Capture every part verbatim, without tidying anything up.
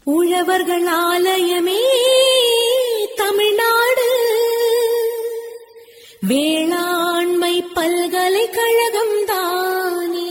உழவர்கள் ஆலயமே தமிழ்நாடு, வேளாண்மை பல்கலைக்கழகம் தானே.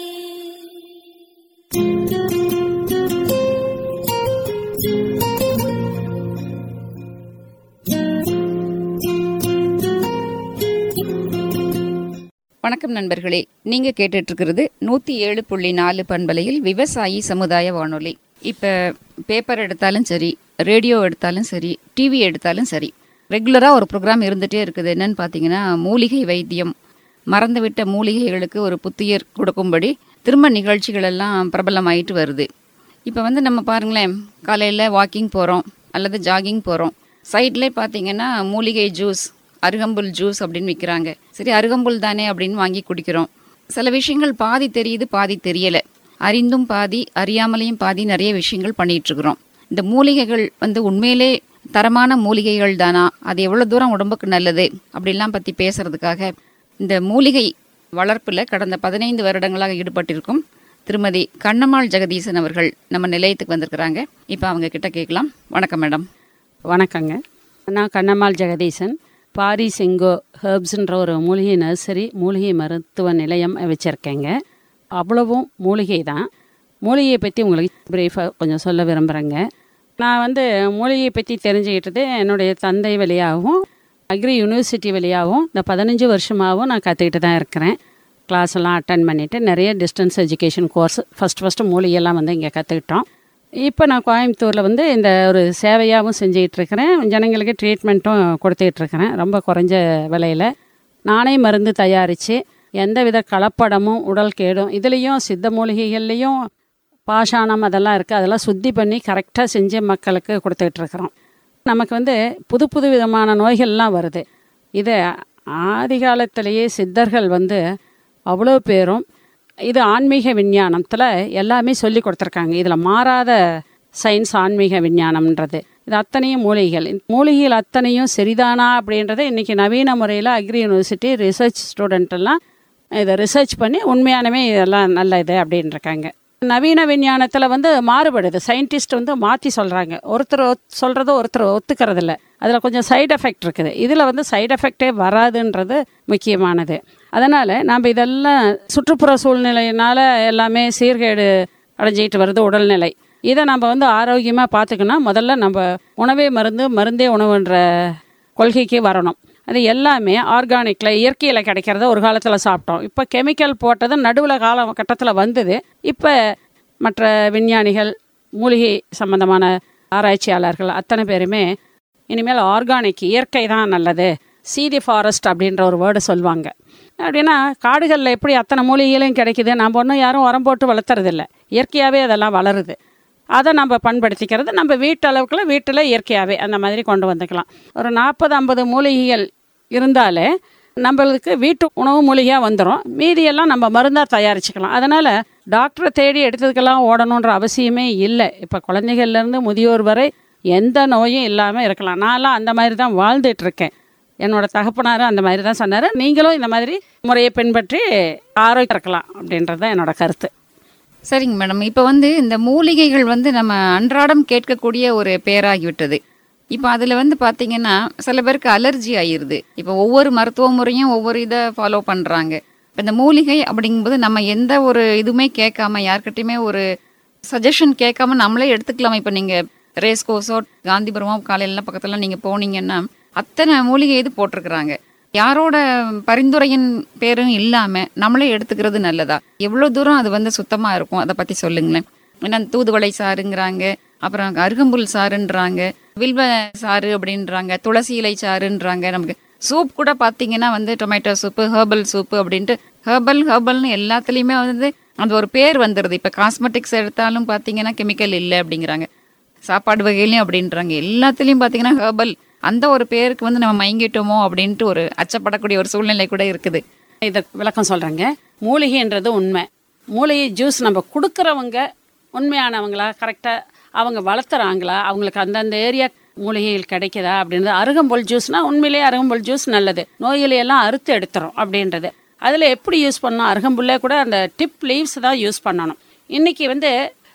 வணக்கம் நண்பர்களே, நீங்க கேட்டுட்டு இருக்கிறது நூத்தி ஏழு புள்ளி நாலு பண்பலையில் விவசாயி சமுதாய வானொலி. இப்ப பேப்பர் எடுத்தாலும் சரி, ரேடியோ எடுத்தாலும் சரி, டிவி எடுத்தாலும் சரி, ரெகுலரா ஒரு ப்ரோக்ராம் இருந்துட்டே இருக்குது. என்னன்னு பாத்தீங்கன்னா, மூலிகை வைத்தியம், மறந்துவிட்ட மூலிகைகளுக்கு ஒரு புத்துயிர் கொடுக்கும்படி திரும்ப நிகழ்ச்சிகள் எல்லாம் பிரபலமாயிட்டு வருது. இப்ப வந்து நம்ம பாருங்களேன், காலையில வாக்கிங் போறோம் அல்லது ஜாகிங் போறோம், சைட்ல பாத்தீங்கன்னா மூலிகை ஜூஸ், அருகம்புல் ஜூஸ் அப்படின்னு விற்கிறாங்க. சரி, அருகம்புல் தானே அப்படின்னு வாங்கி குடிக்கிறோம். சில விஷயங்கள் பாதி தெரியுது, பாதி தெரியல. அறிந்தும் பாதி, அறியாமலையும் பாதி நிறைய விஷயங்கள் பண்ணிட்டு இருக்கிறோம். இந்த மூலிகைகள் வந்து உண்மையிலே தரமான மூலிகைகள் தானா, அது எவ்வளவு தூரம் உடம்புக்கு நல்லது அப்படிலாம் பத்தி பேசுறதுக்காக இந்த மூலிகை வளர்ப்புல கடந்த பதினைந்து வருடங்களாக ஈடுபட்டிருக்கும் திருமதி கண்ணம்மாள் ஜெகதீசன் அவர்கள் நம்ம நிலையத்துக்கு வந்திருக்கிறாங்க. இப்போ அவங்க கிட்ட கேட்கலாம். வணக்கம் மேடம். வணக்கங்க. நான் கண்ணம்மாள் ஜெகதீசன். பாரிஸ் எங்கோ ஹெர்ப்ஸ்ன்ற ஒரு மூலிகை நர்சரி, மூலிகை மருத்துவ நிலையம் வச்சுருக்கேங்க. அவ்வளவும் மூலிகை தான். மூலிகையை பற்றி உங்களுக்கு பிரீஃபாக கொஞ்சம் சொல்ல விரும்புகிறேங்க. நான் வந்து மூலிகையை பற்றி தெரிஞ்சுக்கிட்டது என்னுடைய தந்தை வழியாகவும் அக்ரி யூனிவர்சிட்டி வழியாகவும் இந்த பதினஞ்சு வருஷமாகவும் நான் கற்றுக்கிட்டு தான் இருக்கிறேன். கிளாஸ் எல்லாம் அட்டன் பண்ணிவிட்டு நிறைய distance education course first first மூலிகையெல்லாம் வந்து இங்கே கற்றுக்கிட்டோம். இப்போ நான் கோயம்புத்தூரில் வந்து இந்த ஒரு சேவையாகவும் செஞ்சிகிட்ருக்கிறேன். ஜனங்களுக்கு ட்ரீட்மெண்ட்டும் கொடுத்துட்ருக்கிறேன் ரொம்ப குறைஞ்ச விலையில். நானே மருந்து தயாரித்து எந்த வித கலப்படமும் உடல் கேடும், இதுலேயும் சித்த மூலிகைகள்லேயும் பாஷாணம் அதெல்லாம் இருக்குது, அதெல்லாம் சுத்தி பண்ணி கரெக்டாக செஞ்சு மக்களுக்கு கொடுத்துட்ருக்குறோம். நமக்கு வந்து புது புது விதமான நோய்கள்லாம் வருது. இது ஆதி காலத்திலேயே சித்தர்கள் வந்து அவ்வளோ பேரும் இது ஆன்மீக விஞ்ஞானத்தில் எல்லாமே சொல்லி கொடுத்துருக்காங்க. இதில் மாறாத சயின்ஸ் ஆன்மீக விஞ்ஞானம்ன்றது. இது அத்தனையும் மூலிகைகள். மூலிகைகள் அத்தனையும் சரிதானா அப்படின்றத இன்றைக்கி நவீன முறையில் அக்ரி யூனிவர்சிட்டி ரிசர்ச் ஸ்டூடெண்ட்டெல்லாம் இதை ரிசர்ச் பண்ணி உண்மையானமே இதெல்லாம் நல்ல இது அப்படின்ட்டுருக்காங்க. நவீன விஞ்ஞானத்தில் வந்து மாறுபடுது. சயின்டிஸ்ட் வந்து மாற்றி சொல்கிறாங்க. ஒருத்தர் சொல்கிறத ஒருத்தர் ஒத்துக்கிறதில்ல. அதில் கொஞ்சம் சைடு எஃபெக்ட் இருக்குது. இதில் வந்து சைடு எஃபெக்டே வராதுன்றது முக்கியமானது. அதனால் நாம் இதெல்லாம் சுற்றுப்புற சூழ்நிலையினால் எல்லாமே சீர்கேடு அடைஞ்சிக்கிட்டு வருது உடல்நிலை. இதை நம்ம வந்து ஆரோக்கியமாக பார்த்துக்கணும். முதல்ல நம்ம உணவே மருந்து, மருந்தே உணவுன்ற கொள்கைக்கு வரணும். அது எல்லாமே ஆர்கானிக்கில் இயற்கையில் கிடைக்கிறத ஒரு காலத்தில் சாப்பிட்டோம். இப்போ கெமிக்கல் போட்டது நடுவில் காலகட்டத்தில் வந்தது. இப்போ மற்ற விஞ்ஞானிகள், மூலிகை சம்பந்தமான ஆராய்ச்சியாளர்கள் அத்தனை பேருமே இனிமேல் ஆர்கானிக், இயற்கை தான் நல்லது, சீதி ஃபாரஸ்ட் அப்படின்ற ஒரு வேர்டு சொல்லுவாங்க. அப்படின்னா காடுகளில் எப்படி அத்தனை மூலிகைகளையும் கிடைக்குது, நம்ம ஒன்றும் யாரும் உரம் போட்டு வளர்த்துறதில்ல, இயற்கையாகவே அதெல்லாம் வளருது. அதை நம்ம பண்படுத்திக்கிறது நம்ம வீட்டு அளவுக்குள்ள வீட்டில் இயற்கையாகவே அந்த மாதிரி கொண்டு வந்துக்கலாம். ஒரு நாற்பது ஐம்பது மூலிகைகள் இருந்தாலே நம்மளுக்கு வீட்டு உணவு மூலிகையாக வந்துடும். மீதியெல்லாம் நம்ம மருந்தாக தயாரிச்சுக்கலாம். அதனால் டாக்டரை தேடி எடுத்ததுக்கெல்லாம் ஓடணுன்ற அவசியமே இல்லை. இப்போ குழந்தைகள்லேருந்து முதியோர் வரை எந்த நோயும் இல்லாமல் இருக்கலாம். நான்லாம் அந்த மாதிரி தான் வாழ்ந்துட்டுருக்கேன். என்னோட தகப்பனாரும் அந்த மாதிரி தான் சொன்னார். நீங்களும் இந்த மாதிரி முறையை பின்பற்றி ஆரோக்கியம் இருக்கலாம் அப்படின்றது தான் என்னோட கருத்து. சரிங்க மேடம். இப்போ வந்து இந்த மூலிகைகள் வந்து நம்ம அன்றாடம் கேட்கக்கூடிய ஒரு பேராகிவிட்டது. இப்போ அதில் வந்து பார்த்தீங்கன்னா சில பேருக்கு அலர்ஜி ஆயிடுது. இப்போ ஒவ்வொரு மருத்துவ முறையும் ஒவ்வொரு இதை ஃபாலோ பண்ணுறாங்க. இப்போ இந்த மூலிகை அப்படிங்கும்போது நம்ம எந்த ஒரு இதுவுமே கேட்காம, யார்கிட்டையுமே ஒரு சஜஷன் கேட்காம நம்மளே எடுத்துக்கலாம். இப்போ நீங்கள் ரேஸ் கோர்ஸோ காந்திபுரமோ காலையிலாம் பக்கத்தில் நீங்கள் போனீங்கன்னா அத்தனை மூலிகை இது போட்டிருக்கிறாங்க. யாரோட பரிந்துரையின் பேரும் இல்லாமல் நம்மளே எடுத்துக்கிறது நல்லதா? எவ்வளோ தூரம் அது வந்து சுத்தமாக இருக்கும் அதை பற்றி சொல்லுங்களேன். ஏன்னா தூதுவளை சாறுங்கிறாங்க, அப்புறம் அருகம்புல் சாறுன்றாங்க, வில்வ சாறு அப்படின்றாங்க, துளசி இலை சாறுன்றாங்க. நமக்கு சூப் கூட பார்த்தீங்கன்னா வந்து டொமேட்டோ சூப்பு, ஹெர்பல் சூப்பு அப்படின்ட்டு ஹெர்பல் ஹெர்பல்னு எல்லாத்துலேயுமே வந்து அந்த ஒரு பேர் வந்துடுது. இப்போ காஸ்மெட்டிக்ஸ் எடுத்தாலும் பார்த்தீங்கன்னா கெமிக்கல் இல்லை அப்படிங்கிறாங்க, சாப்பாடு வகையிலையும் அப்படின்றாங்க, எல்லாத்துலேயும் பார்த்தீங்கன்னா ஹெர்பல். அந்த ஒரு பேருக்கு வந்து நம்ம மயங்கிட்டோமோ அப்படின்ட்டு ஒரு அச்சப்படக்கூடிய ஒரு சூழ்நிலை கூட இருக்குது. இதை விளக்கம் சொல்கிறேங்க. மூலிகைன்றது உண்மை. மூலிகை ஜூஸ் நம்ம கொடுக்குறவங்க உண்மையானவங்களா, கரெக்டாக அவங்க வளர்த்துறாங்களா, அவங்களுக்கு அந்தந்த ஏரியா மூலிகைகள் கிடைக்குதா அப்படின்றது. அருகம்புல் ஜூஸ்னால் உண்மையிலேயே அருகம்புல் ஜூஸ் நல்லது, நோய்களையெல்லாம் அறுத்து எடுத்துரும் அப்படின்றது. அதில் எப்படி யூஸ் பண்ணணும்? அருகம்புல்லே கூட அந்த டிப் லீவ்ஸ் தான் யூஸ் பண்ணணும். இன்றைக்கி வந்து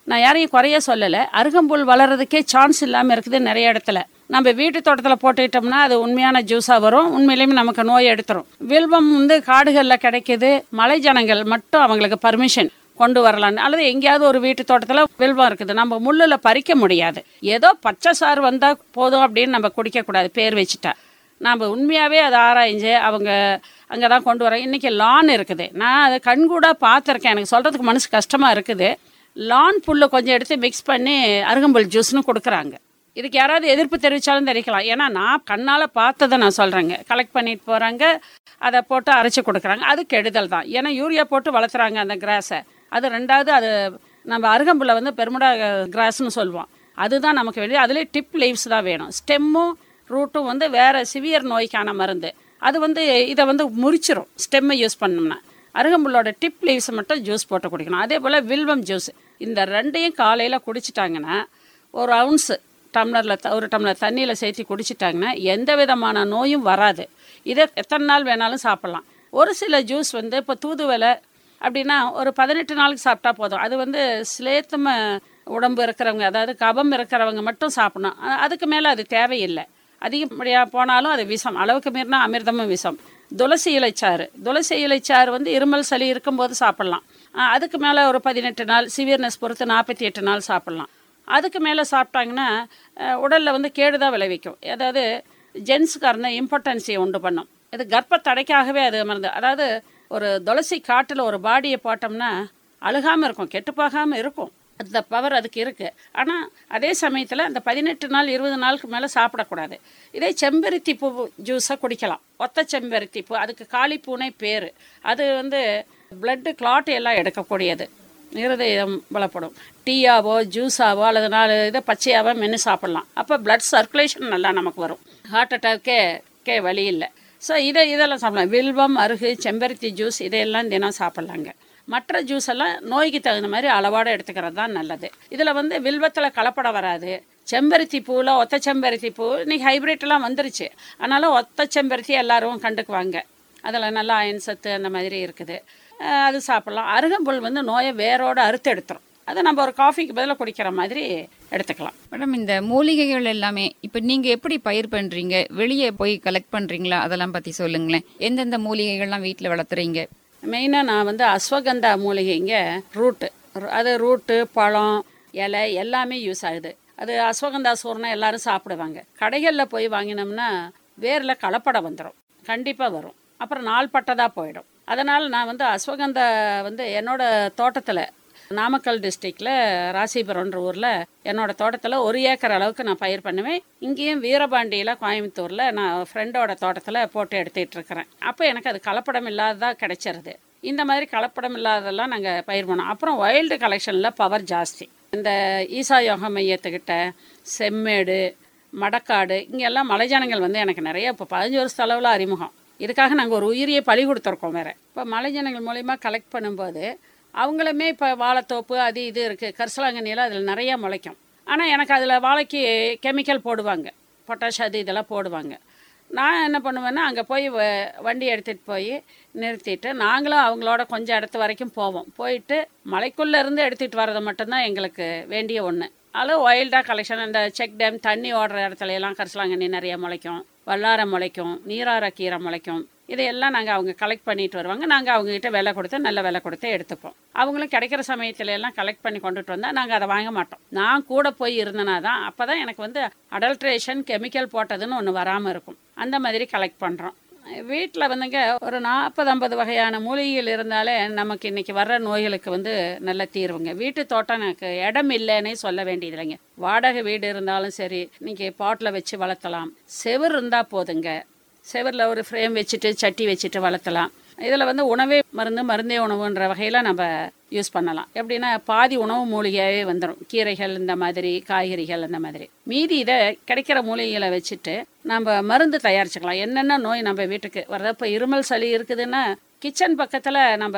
நான் யாரையும் குறைய சொல்லலை. அருகம்புல் வளர்கிறதுக்கே சான்ஸ் இல்லாமல் இருக்குது நிறைய இடத்துல. நம்ம வீட்டு தோட்டத்தில் போட்டுக்கிட்டோம்னா அது உண்மையான ஜூஸாக வரும், உண்மையிலேயும் நமக்கு நோய் எடுத்துரும். வில்வம் வந்து காடுகளில் கிடைக்கிது, மலை ஜனங்கள் மட்டும் அவங்களுக்கு பர்மிஷன் கொண்டு வரலான்னு, அல்லது எங்கேயாவது ஒரு வீட்டு தோட்டத்தில் வில்வம் இருக்குது, நம்ம முள்ளில் பறிக்க முடியாது. ஏதோ பச்சை சாறு வந்தால் போதும் அப்படின்னு நம்ம குடிக்கக்கூடாது பேர் வச்சுட்டா. நாம் உண்மையாகவே அதை ஆராய்ஞ்சு அவங்க அங்கே தான் கொண்டு வரோம். இன்றைக்கி லான் இருக்குது, நான் அதை கண்கூடாக பார்த்துருக்கேன், எனக்கு சொல்கிறதுக்கு மனசு கஷ்டமாக இருக்குது. லான் புல்லை கொஞ்சம் எடுத்து மிக்ஸ் பண்ணி அருகம்புல் ஜூஸ்னு கொடுக்குறாங்க. இதுக்கு யாராவது எதிர்ப்பு தெரிவித்தாலும் தெரிவிக்கலாம், ஏன்னா நான் கண்ணால் பார்த்ததை நான் சொல்கிறேங்க. கலெக்ட் பண்ணிட்டு போகிறாங்க, அதை போட்டு அரைச்சி கொடுக்குறாங்க, அது கெடுதல் தான். ஏன்னா யூரியா போட்டு வளர்த்துறாங்க அந்த கிராஸை. அது ரெண்டாவது, அது நம்ம அருகம்புல்லை வந்து பெருமுடா கிராஸ்னு சொல்லுவோம், அதுதான் நமக்கு வேண்டியது. அதுலேயே டிப் லீவ்ஸ் தான் வேணும். ஸ்டெம்மும் ரூட்டும் வந்து வேறு சிவியர் நோய்க்கான மருந்து, அது வந்து இதை வந்து முறிச்சிரும் ஸ்டெம்மை யூஸ் பண்ணோம்னா. அருகம்புல்லோட டிப் லீவ்ஸை மட்டும் ஜூஸ் போட்டு குடிக்கணும். அதே போல் வில்வம் ஜூஸ், இந்த ரெண்டையும் காலையில் குடிச்சிட்டாங்கன்னா ஒரு அவுன்ஸு டம்ளரில் ஒரு டம்ளர் தண்ணியில் சேர்த்து குடிச்சிட்டாங்கன்னா எந்த விதமான நோயும் வராது. இதை எத்தனை நாள் வேணாலும் சாப்பிட்லாம். ஒரு சில ஜூஸ் வந்து இப்போ தூதுவளை அப்படின்னா ஒரு பதினெட்டு நாளுக்கு சாப்பிட்டா போதும். அது வந்து ஸ்லேத்தம உடம்பு இருக்கிறவங்க, அதாவது கபம் இருக்கிறவங்க மட்டும் சாப்பிடணும். அதுக்கு மேலே அது தேவையில்லை. அதிகப்படியாக போனாலும் அது விஷம், அளவுக்கு மீறினா அமிர்தமும் விஷம். துளசி இலைச்சாறு, துளசி இலைச்சாறு வந்து இருமல் சளி இருக்கும்போது சாப்பிட்லாம். அதுக்கு மேலே ஒரு பதினெட்டு நாள், சிவியர்னஸ் பொறுத்து நாற்பத்தி எட்டு நாள் சாப்பிட்லாம். அதுக்கு மேலே சாப்பிட்டாங்கன்னா உடலில் வந்து கேடுதான் விளைவிக்கும். அதாவது ஜென்ஸுக்காரன இம்பார்ட்டன்ஸியை உண்டு பண்ணும். இது கர்ப்பத்தடைக்காகவே அது மருந்து. அதாவது ஒரு துளசி காட்டில் ஒரு பாடியை போட்டோம்னா அழுகாமல் இருக்கும், கெட்டுப்போகாமல் இருக்கும். அந்த பவர் அதுக்கு இருக்குது. ஆனால் அதே சமயத்தில் அந்த பதினெட்டு நாள் இருபது நாளுக்கு மேலே சாப்பிடக்கூடாது. இதே செம்பருத்தி பூ ஜூஸை குடிக்கலாம். ஒத்த செம்பருத்தி பூ, அதுக்கு காளிப்பூனை பேர். அது வந்து பிளட்டு கிளாட் எல்லாம் எடுக்கக்கூடியது, இருதயம் பலப்படும். டீயாவோ ஜூஸாவோ அல்லது நாலு இதை பச்சையாவோ மென்று சாப்பிட்லாம். அப்போ பிளட் சர்க்குலேஷன் நல்லா நமக்கு வரும், ஹார்ட் அட்டாக்கே கே வழி இல்லை. ஸோ இதை இதெல்லாம் சாப்பிடலாம். வில்வம், அருகு, செம்பருத்தி ஜூஸ் இதையெல்லாம் தினம் சாப்பிட்லாங்க. மற்ற ஜூஸ் எல்லாம் நோய்க்கு தகுந்த மாதிரி அளவோடு எடுத்துக்கிறது தான் நல்லது. இதில் வந்து வில்வத்தில் கலப்படம் வராது. செம்பருத்தி பூவில் ஒத்த செம்பருத்தி பூ இன்றைக்கி ஹைப்ரிட்லாம் வந்துருச்சு, அதனால் ஒத்த செம்பருத்தி எல்லோரும் கண்டுக்குவாங்க. அதில் நல்லா அயன் சத்து அந்த மாதிரி இருக்குது, அது சாப்பிட்லாம். அருகம்புல் வந்து நோயை வேரோடு அறுத்து எடுத்துரும். அதை நம்ம ஒரு காஃபிக்கு பதிலாக குடிக்கிற மாதிரி எடுத்துக்கலாம். மேடம், இந்த மூலிகைகள் எல்லாமே இப்போ நீங்கள் எப்படி பயிர் பண்ணுறீங்க, வெளியே போய் கலெக்ட் பண்ணுறீங்களா, அதெல்லாம் பற்றி சொல்லுங்களேன். எந்தெந்த மூலிகைகள்லாம் வீட்டில் வளர்த்துறீங்க? மெயினாக நான் வந்து அஸ்வகந்தா மூலிகைங்க ரூட்டு, அது ரூட்டு, பழம், இலை எல்லாமே யூஸ் ஆகுது. அது அஸ்வகந்தா சோறுனா எல்லோரும் சாப்பிடுவாங்க. கடைகளில் போய் வாங்கினோம்னா வேரில் கலப்படம் வந்துடும், கண்டிப்பாக வரும், அப்புறம் நாள் பட்டதாக போயிடும். அதனால் நான் வந்து அஸ்வகந்தா வந்து என்னோடய தோட்டத்தில் நாமக்கல் டிஸ்ட்ரிக்டில் ராசிபுரம்ன்ற ஊரில் என்னோடய தோட்டத்தில் ஒரு ஏக்கர் அளவுக்கு நான் பயிர் பண்ணுவேன். இங்கேயும் வீரபாண்டியில் கோயம்புத்தூரில் நான் ஃப்ரெண்டோட தோட்டத்தில் போட்டு எடுத்துகிட்டு இருக்கிறேன். அப்போ எனக்கு அது கலப்படம் இல்லாததாக கிடைச்சிருது. இந்த மாதிரி கலப்படம் இல்லாததெல்லாம் நாங்கள் பயிர் பண்ணோம். அப்புறம் வைல்டு கலெக்ஷனில் பவர் ஜாஸ்தி. இந்த ஈசா யோக மையத்துக்கிட்ட செம்மேடு, மடக்காடு, இங்கெல்லாம் மலைஜனங்கள் வந்து எனக்கு நிறைய இப்போ பதினஞ்சு வருஷ அளவில் அறிமுகம். இதுக்காக நாங்கள் ஒரு உயிரியை பலி கொடுத்துருக்கோம் வேறு. இப்போ மலைஜனங்கள் மூலிமா கலெக்ட் பண்ணும்போது அவங்களுமே இப்போ வாழைத்தோப்பு அது இது இருக்குது, கரிசலாங்கண்ணியெல்லாம் அதில் நிறையா முளைக்கும். ஆனால் எனக்கு அதில் வாழைக்கு கெமிக்கல் போடுவாங்க, பொட்டாஷ் அது இதெல்லாம் போடுவாங்க. நான் என்ன பண்ணுவேன்னா அங்கே போய் வ வண்டி எடுத்துகிட்டு போய் நிறுத்திட்டு நாங்களும் அவங்களோட கொஞ்சம் இடத்து வரைக்கும் போவோம். போயிட்டு மலைக்குள்ளே இருந்து எடுத்துகிட்டு வர்றது மட்டும்தான் எங்களுக்கு வேண்டிய ஒன்று. அதில் வைல்டாக கலெக்ஷன், அந்த செக் டேம் தண்ணி ஓடுற இடத்துல எல்லாம் கரிசலாங்கண்ணி நிறைய முளைக்கும், வல்லாரை முளைக்கும், நீரார கீரை முளைக்கும். இதையெல்லாம் நாங்கள் அவங்க கலெக்ட் பண்ணிட்டு வருவாங்க. நாங்கள் அவங்ககிட்ட விலை கொடுத்து நல்ல விலை கொடுத்து எடுத்துப்போம். அவங்களும் கிடைக்கிற சமயத்துல எல்லாம் கலெக்ட் பண்ணி கொண்டுட்டு வந்தால் நாங்கள் அதை வாங்க மாட்டோம். நான் கூட போய் இருந்தேனா தான் அப்போ தான் எனக்கு வந்து அடல்ட்ரேஷன் கெமிக்கல் போட்டதுன்னு ஒன்று வராமல் இருக்கும். அந்த மாதிரி கலெக்ட் பண்ணுறோம். வீட்டில் வந்துங்க ஒரு நாற்பது ஐம்பது வகையான மூலிகைகள் இருந்தாலே நமக்கு இன்றைக்கி வர்ற நோய்களுக்கு வந்து நல்ல தீர்வுங்க. வீட்டு தோட்டம் எனக்கு இடம் இல்லைன்னே சொல்ல வேண்டியது இல்லைங்க. வாடகை வீடு இருந்தாலும் சரி, நீங்கள் பாட்டில் வச்சு வளர்த்தலாம். செவர் இருந்தால் போதுங்க, செவரில் ஒரு ஃப்ரேம் வச்சுட்டு சட்டி வச்சுட்டு வளர்த்தலாம். இதில் வந்து உணவே மருந்து, மருந்தே உணவுன்ற வகையில் நம்ம யூஸ் பண்ணலாம். எப்படின்னா பாதி உணவு மூலிகையாகவே வந்துடும், கீரைகள் இந்த மாதிரி, காய்கறிகள் அந்த மாதிரி. மீதி இதை கிடைக்கிற மூலிகைகளை வச்சுட்டு நம்ம மருந்து தயாரிச்சுக்கலாம். என்னென்ன நோய் நம்ம வீட்டுக்கு வர்றது, இப்போ இருமல் சளி இருக்குதுன்னா கிச்சன் பக்கத்தில் நம்ம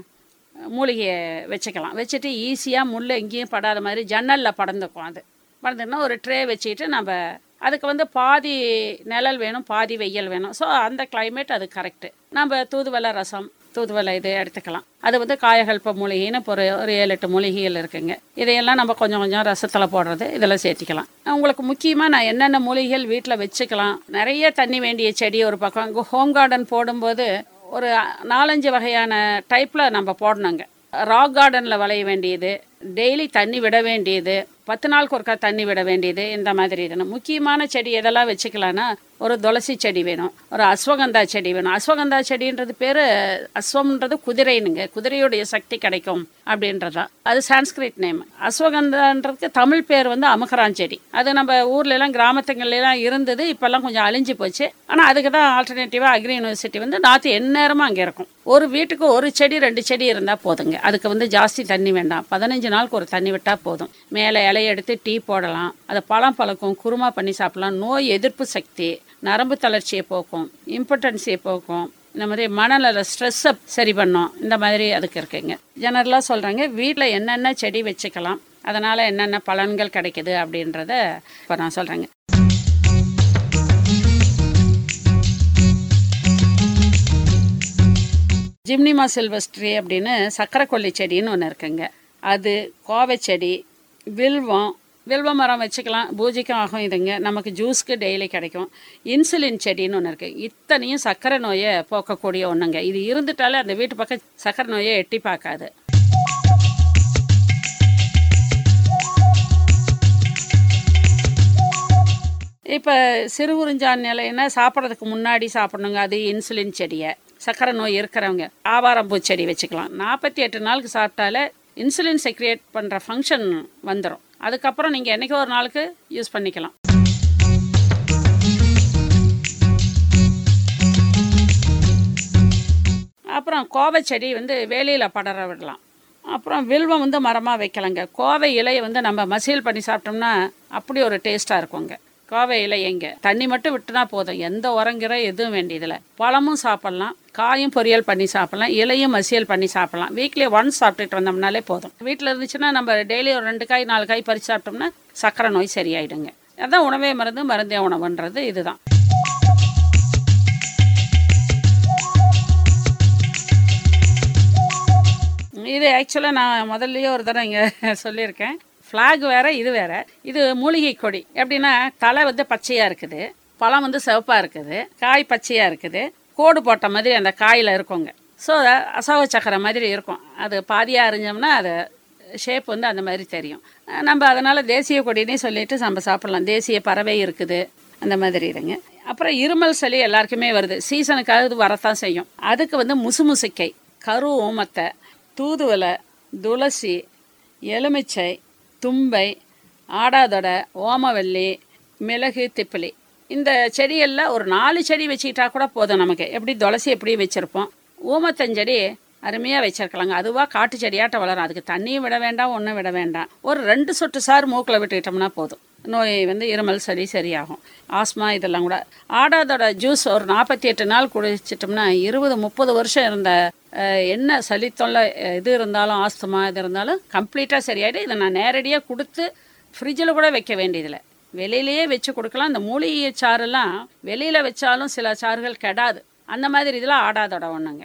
மூலிகையை வச்சுக்கலாம். வச்சுட்டு ஈஸியாக முள் எங்கேயும் படாத மாதிரி ஜன்னலில் படந்துக்கும். அது படந்துன்னா ஒரு ட்ரே வச்சுக்கிட்டு நம்ம அதுக்கு வந்து பாதி நிழல் வேணும், பாதி வெயில் வேணும். ஸோ அந்த கிளைமேட் அது கரெக்டு. நம்ம தூதுவளை ரசம், தூதுவளை இது எடுத்துக்கலாம். அது வந்து காயகல்ப மூலிகைன்னு இப்போ ஒரு ஒரு ஏழு எட்டு மூலிகைகள் இருக்குங்க. இதையெல்லாம் நம்ம கொஞ்சம் கொஞ்சம் ரசத்தில் போடுறது இதெல்லாம் சேர்த்திக்கலாம். உங்களுக்கு முக்கியமாக நான் என்னென்ன மூலிகைகள் வீட்டில் வச்சுக்கலாம், நிறைய தண்ணி வேண்டிய செடி ஒரு பக்கம். இங்கே ஹோம் கார்டன் போடும்போது ஒரு நாலஞ்சு வகையான டைப்பில் நம்ம போடணுங்க. ராக் கார்டனில் விளைய வேண்டியது, டெய்லி தண்ணி விட வேண்டியது, பத்து நாளுக்கு ஒருக்கா தண்ணி விட வேண்டியது, இந்த மாதிரி இதெல்லாம் முக்கியமான செடி எதெல்லாம் வச்சுக்கலான்னா ஒரு துளசி செடி வேணும், ஒரு அஸ்வகந்தா செடி வேணும். அஸ்வகந்தா செடின்றது பேர் அஸ்வம்ன்றது குதிரைனுங்க, குதிரையுடைய சக்தி கிடைக்கும் அப்படின்றதான் அது சான்ஸ்கிரிட் நேம். அஸ்வகந்தான்றதுக்கு தமிழ் பேர் வந்து அமுகரான் செடி. அது நம்ம ஊர்ல எல்லாம் கிராமத்துங்கள்லாம் இருந்தது, இப்பெல்லாம் கொஞ்சம் அழிஞ்சு போச்சு. ஆனால் அதுக்கு தான் ஆல்டர்னேட்டிவாக அக்ரி யூனிவர்சிட்டி வந்து நாற்று எந்நேரமும் அங்கே இருக்கும். ஒரு வீட்டுக்கு ஒரு செடி ரெண்டு செடி இருந்தால் போதுங்க. அதுக்கு வந்து ஜாஸ்தி தண்ணி வேண்டாம், பதினஞ்சு நாளுக்கு ஒரு தண்ணி விட்டால் போதும். மேலே இலையை எடுத்து டீ போடலாம், அதை பழம் பழக்கும், குருமா பண்ணி சாப்பிடலாம். நோய் எதிர்ப்பு சக்தி, நரம்பு தளர்ச்சியை போக்கும், இம்பார்ட்டன்ஸியை போக்கும், இந்த மாதிரி மனநல ஸ்ட்ரெஸ்ஸை சரி பண்ணும். இந்த மாதிரி அதுக்கு இருக்குங்க. ஜெனரலாக சொல்கிறாங்க வீட்டில் என்னென்ன செடி வச்சுக்கலாம், அதனால் என்னென்ன பலன்கள் கிடைக்குது அப்படின்றத இப்போ நான் சொல்கிறேங்க. ஜிம்னிமா சில்வஸ்ட்ரி அப்படின்னு சக்கரை கொல்லி செடின்னு ஒன்று இருக்குங்க. அது கோவை செடி, வில்வம், வில்வ மரம் வச்சுக்கலாம், பூஜைக்கும் ஆகும். இதுங்க நமக்கு ஜூஸ்க்கு டெய்லி கிடைக்கும். இன்சுலின் செடின்னு ஒன்று இருக்குது. இத்தனையும் சர்க்கரை நோயை போக்கக்கூடிய ஒன்றுங்க. இது இருந்துட்டாலே அந்த வீட்டு பக்கம் சர்க்கரை நோயை எட்டி பார்க்காது. இப்போ சிறுகுறிஞ்சான் நிலைன்னா சாப்பிட்றதுக்கு முன்னாடி சாப்பிடணுங்க. அது இன்சுலின் செடியை. சர்க்கரை நோய் இருக்கிறவங்க ஆவாரம்பூ செடி வச்சுக்கலாம். நாற்பத்தி எட்டு நாளுக்கு சாப்பிட்டாலே இன்சுலின் செக்ரியேட் பண்ணுற ஃபங்க்ஷன் வந்துடும். அதுக்கப்புறம் நீங்கள் என்றைக்கோ ஒரு நாளுக்கு யூஸ் பண்ணிக்கலாம். அப்புறம் கோவை செடி வந்து வேலியில் படர விடலாம். அப்புறம் வில்வம் வந்து மரமாக வைக்கலாங்க. கோவை இலையை வந்து நம்ம மசியல் பண்ணி சாப்பிட்டோம்னா அப்படி ஒரு டேஸ்ட்டாக இருக்குங்க. கோவை இலை எங்கே தண்ணி மட்டும் விட்டுனா போதும், எந்த உரங்கிற எதுவும் வேண்டியதில்லை. பழமும் சாப்பிட்லாம், காயும் பொரியல் பண்ணி சாப்பிட்லாம், இலையும் மசியல் பண்ணி சாப்பிட்லாம். வீக்லி ஒன்ஸ் சாப்பிட்டுட்டு வந்தோம்னாலே போதும். வீட்டில் இருந்துச்சுன்னா நம்ம டெய்லி ஒரு ரெண்டு காய் நாலு காய் பறித்து சாப்பிட்டோம்னா சக்கரை நோய் சரியாயிடுங்க. அதான் உணவே மருந்து, மருந்தே உணவுன்றது இதுதான். இது ஆக்சுவலாக நான் முதல்லையே ஒரு தடவை இங்கே சொல்லியிருக்கேன். ஃப்ளாக் வேறு, இது வேறு. இது மூலிகை கொடி. எப்படின்னா தலை வந்து பச்சையாக இருக்குது, பழம் வந்து சிவப்பாக இருக்குது, காய் பச்சையாக இருக்குது, கோடு போட்ட மாதிரி அந்த காயில் இருக்குங்க. ஸோ அசோக சக்கரை மாதிரி இருக்கும். அது பாதியாக அறிஞ்சோம்னா அது ஷேப் வந்து அந்த மாதிரி தெரியும். நம்ம அதனால் தேசிய கொடினே சொல்லிட்டு நம்ம சாப்பிட்லாம். தேசிய பறவை இருக்குது, அந்த மாதிரி இருங்க. அப்புறம் இருமல் சளி எல்லாருக்குமே வருது, சீசனுக்காக வரத்தான் செய்யும். அதுக்கு வந்து முசுமுசிக்கை, கரு ஊமத்தை, தூதுவளை, துளசி, எலுமிச்சை, தும்பை, ஆடாதொடை, ஓமவல்லி, மிளகு, திப்பிலி, இந்த செடியெல்லாம் ஒரு நாலு செடி வச்சுக்கிட்டா கூட போதும் நமக்கு. எப்படி துளசி எப்படி வச்சுருப்போம், ஊமத்தஞ்செடி அருமையாக வச்சிருக்கலாங்க. அதுவாக காட்டு செடியாட்ட வளரும். அதுக்கு தண்ணியும் விட வேண்டாம், ஒன்றும் விட வேண்டாம். ஒரு ரெண்டு சொட்டு சாறு மூக்கில் விட்டுக்கிட்டோம்னா போதும், நோய் வந்து இருமல் சளி சரியாகும். ஆஸ்மா இதெல்லாம் கூட. ஆடாதோட ஜூஸ் ஒரு நாற்பத்தி எட்டு நாள் குடிச்சிட்டோம்னா இருபது முப்பது வருஷம் இருந்த என்ன சளி தொல்லை இது இருந்தாலும், ஆஸ்துமா இது இருந்தாலும் கம்ப்ளீட்டாக சரியாயிடும். இதை நான் நேரடியாக கொடுத்து ஃப்ரிட்ஜில் கூட வைக்க வேண்டியதில்லை, வெளியிலேயே வச்சு கொடுக்கலாம். இந்த மூலிகை சாறுலாம் வெளியில் வச்சாலும் சில சாறுகள் கெடாது. அந்த மாதிரி இதெல்லாம் ஆடாதோட ஒன்றுங்க.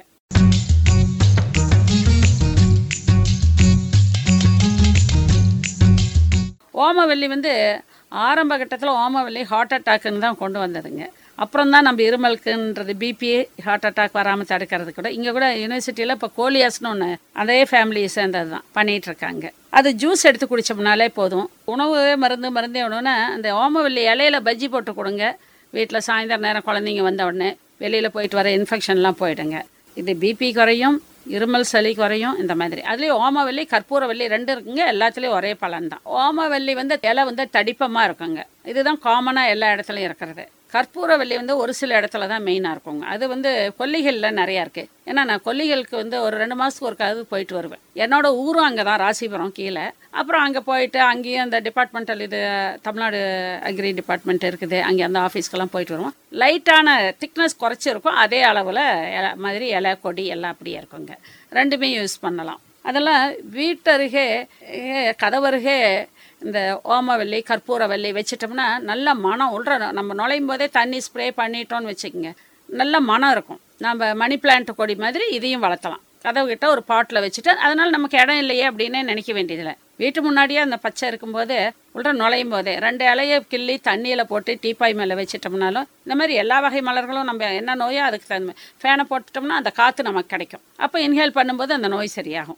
ஓமவல்லி வந்து ஆரம்ப கட்டத்தில் ஓமவல்லி ஹார்ட் அட்டாக்குன்னு தான் கொண்டு வந்ததுங்க. அப்புறம் தான் நம்ம இருமலுக்குன்றது பிபி ஹார்ட் அட்டாக் வராமல் தடுக்கிறது கூட. இங்கே கூட யூனிவர்சிட்டியில் இப்போ கோலியாஸ்னு ஒன்று அதே ஃபேமிலியை சேர்ந்தது தான் பண்ணிகிட்ருக்காங்க. அது ஜூஸ் எடுத்து குடித்தோம்னாலே போதும். உணவு மருந்து மருந்தே உணவுன்னா அந்த ஓமவல்லி இலையில பஜ்ஜி போட்டு கொடுங்க. வீட்டில் சாயந்தரம் நேரம் குழந்தைங்க வந்த உடனே வெளியில் போயிட்டு வர இன்ஃபெக்ஷன்லாம் போயிடுங்க. இது பிபி குறையும், இருமல் சளி குறையும், இந்த மாதிரி. அதுலேயும் ஓமவல்லி, கற்பூரவல்லி ரெண்டு இருக்குங்க. எல்லாத்துலேயும் ஒரே பலன் தான். ஓமவல்லி வந்து இலை வந்து தடிப்பமாக இருக்குங்க. இதுதான் காமனாக எல்லா இடத்துலையும் இருக்கிறது. கற்பூரவல்லி வந்து ஒரு சில இடத்துல தான் மெயினாக இருக்குங்க. அது வந்து கொல்லிகளில் நிறையா இருக்குது. ஏன்னா நான் கொல்லிகளுக்கு வந்து ஒரு ரெண்டு மாதத்துக்கு ஒருக்காவது போயிட்டு வருவேன். என்னோட ஊரும் அங்கே தான், ராசிபுரம் கீழே. அப்புறம் அங்கே போயிட்டு அங்கேயும் அந்த டிபார்ட்மெண்டல் இது தமிழ்நாடு அக்ரி டிபார்ட்மெண்ட் இருக்குது, அங்கே அந்த ஆஃபீஸ்க்கெல்லாம் போயிட்டு வருவோம். லைட்டான திக்னஸ் குறைச்சிருக்கும், அதே அளவில் இலை மாதிரி இலை கொடி எல்லாம் அப்படியே இருக்குங்க. ரெண்டுமே யூஸ் பண்ணலாம். அதெல்லாம் வீட்டருகே கதவருகே இந்த ஓமவல்லி, கற்பூரவல்லி வச்சிட்டோம்னா நல்ல மனம் உள்ற. நம்ம நுழையும் போதே தண்ணி ஸ்ப்ரே பண்ணிட்டோன்னு வச்சுக்கோங்க, நல்ல மனம் இருக்கும். நம்ம மணி பிளான்ட் கொடி மாதிரி இதையும் வளர்த்தலாம். கதவு கிட்ட ஒரு பாட்டில் வச்சுட்டு, அதனால் நமக்கு இடம் இல்லையே அப்படின்னு நினைக்க வேண்டியதில்லை. வீட்டு முன்னாடியே அந்த பச்சை இருக்கும்போது உள்ள நுழையும் போதே ரெண்டு இலையை கிள்ளி தண்ணியில் போட்டு டீப்பாய் மேலே வச்சிட்டோம்னாலும் இந்த மாதிரி எல்லா வகை மலர்களும் நம்ம என்ன நோயோ அதுக்கு தகுந்த ஃபேனை போட்டுட்டோம்னா அந்த காற்று நமக்கு கிடைக்கும். அப்போ இன்ஹேல் பண்ணும்போது அந்த நோய் சரியாகும்.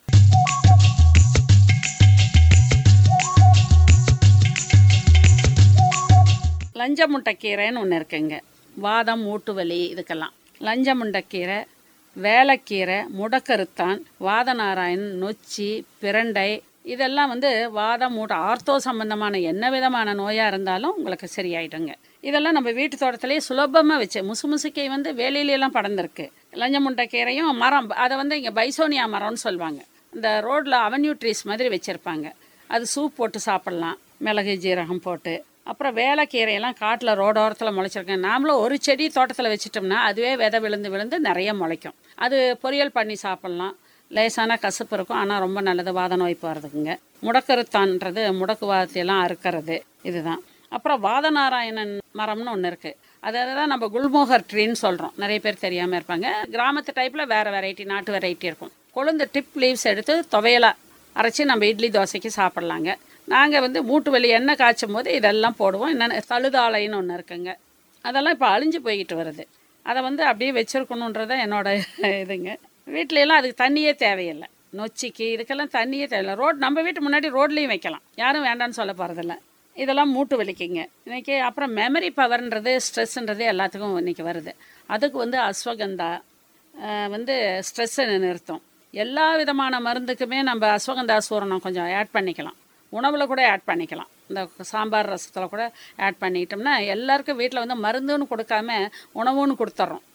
லஞ்சமுண்டைக்கீரைன்னு ஒன்று இருக்குங்க. வாதம் மூட்டு வலி இதுக்கெல்லாம் லஞ்சமுண்டைக்கீரை, வேலைக்கீரை, முடக்கருத்தான், வாதநாராயணன், நொச்சி, பிரண்டை இதெல்லாம் வந்து வாதம் மூட்டை ஆர்த்தோ சம்பந்தமான என்ன விதமான நோயாக இருந்தாலும் உங்களுக்கு சரியாயிடுங்க. இதெல்லாம் நம்ம வீட்டு தோட்டத்திலேயே சுலபமாக வச்சு முசு முசுக்கை வந்து வேலையிலெல்லாம் படர்ந்துருக்கு. லஞ்சமுண்டைக்கீரையும் மரம், அதை வந்து இங்கே பைசோனியா மரம்னு சொல்லுவாங்க. இந்த ரோட்டில் அவென்யூ ட்ரீஸ் மாதிரி வச்சுருப்பாங்க. அது சூப் போட்டு சாப்பிட்லாம், மிளகு ஜீரகம் போட்டு. அப்புறம் வேலைக்கீரையெல்லாம் காட்டில் ரோடோரத்தில் முளைச்சிருக்கேன். நாமளும் ஒரு செடி தோட்டத்தில் வச்சிட்டோம்னா அதுவே விதை விழுந்து விழுந்து நிறைய முளைக்கும். அது பொரியல் பண்ணி சாப்பிட்லாம். லேசான கசப்பு இருக்கும், ஆனால் ரொம்ப நல்லது வாத நோய் போகிறதுக்குங்க. முடக்கருத்தான்றது முடக்கு வாதத்தையெல்லாம் அறுக்கிறது இதுதான். அப்புறம் வாதநாராயணன் மரம்னு ஒன்று இருக்குது. அதை தான் நம்ம குல்மோகர் ட்ரீன்னு சொல்கிறோம். நிறைய பேர் தெரியாமல் இருப்பாங்க. கிராமத்து டைப்பில் வேறு வெரைட்டி, நாட்டு வெரைட்டி இருக்கும். கொழுந்து டிப் லீவ்ஸ் எடுத்து துவையலாக அரைச்சி நம்ம இட்லி தோசைக்கு சாப்பிட்லாங்க. நாங்கள் வந்து மூட்டு வலி எண்ணெய் காய்ச்சும் போது இதெல்லாம் போடுவோம். என்னென்ன தழுதாலைன்னு ஒன்று இருக்குங்க. அதெல்லாம் இப்போ அழிஞ்சு போய்கிட்டு வருது. அதை வந்து அப்படியே வச்சுருக்கணுன்றத என்னோட இதுங்க. வீட்லையெல்லாம் அதுக்கு தண்ணியே தேவையில்லை. நொச்சிக்கு இதுக்கெல்லாம் தண்ணியே தேவையில்லை. ரோட் நம்ம வீட்டு முன்னாடி ரோட்லேயும் வைக்கலாம், யாரும் வேண்டான்னு சொல்ல போகிறதில்ல. இதெல்லாம் மூட்டு வலிக்குங்க இன்றைக்கி. அப்புறம் மெமரி பவர்ன்றது ஸ்ட்ரெஸ்ஸுன்றது எல்லாத்துக்கும் இன்றைக்கி வருது. அதுக்கு வந்து அஸ்வகந்தா வந்து ஸ்ட்ரெஸ்ஸை நிறுத்தும். எல்லா விதமான மருந்துக்குமே நம்ம அஸ்வகந்தா சூரணம் கொஞ்சம் ஆட் பண்ணிக்கலாம். உணவில் கூட ஆட் பண்ணிக்கலாம். இந்த சாம்பார் ரசத்தில் கூட ஆட் பண்ணிக்கிட்டோம்னா எல்லாருக்கும் வீட்டில் வந்து மருந்துன்னு கொடுக்காம உணவுன்னு கொடுத்துட்றோம்.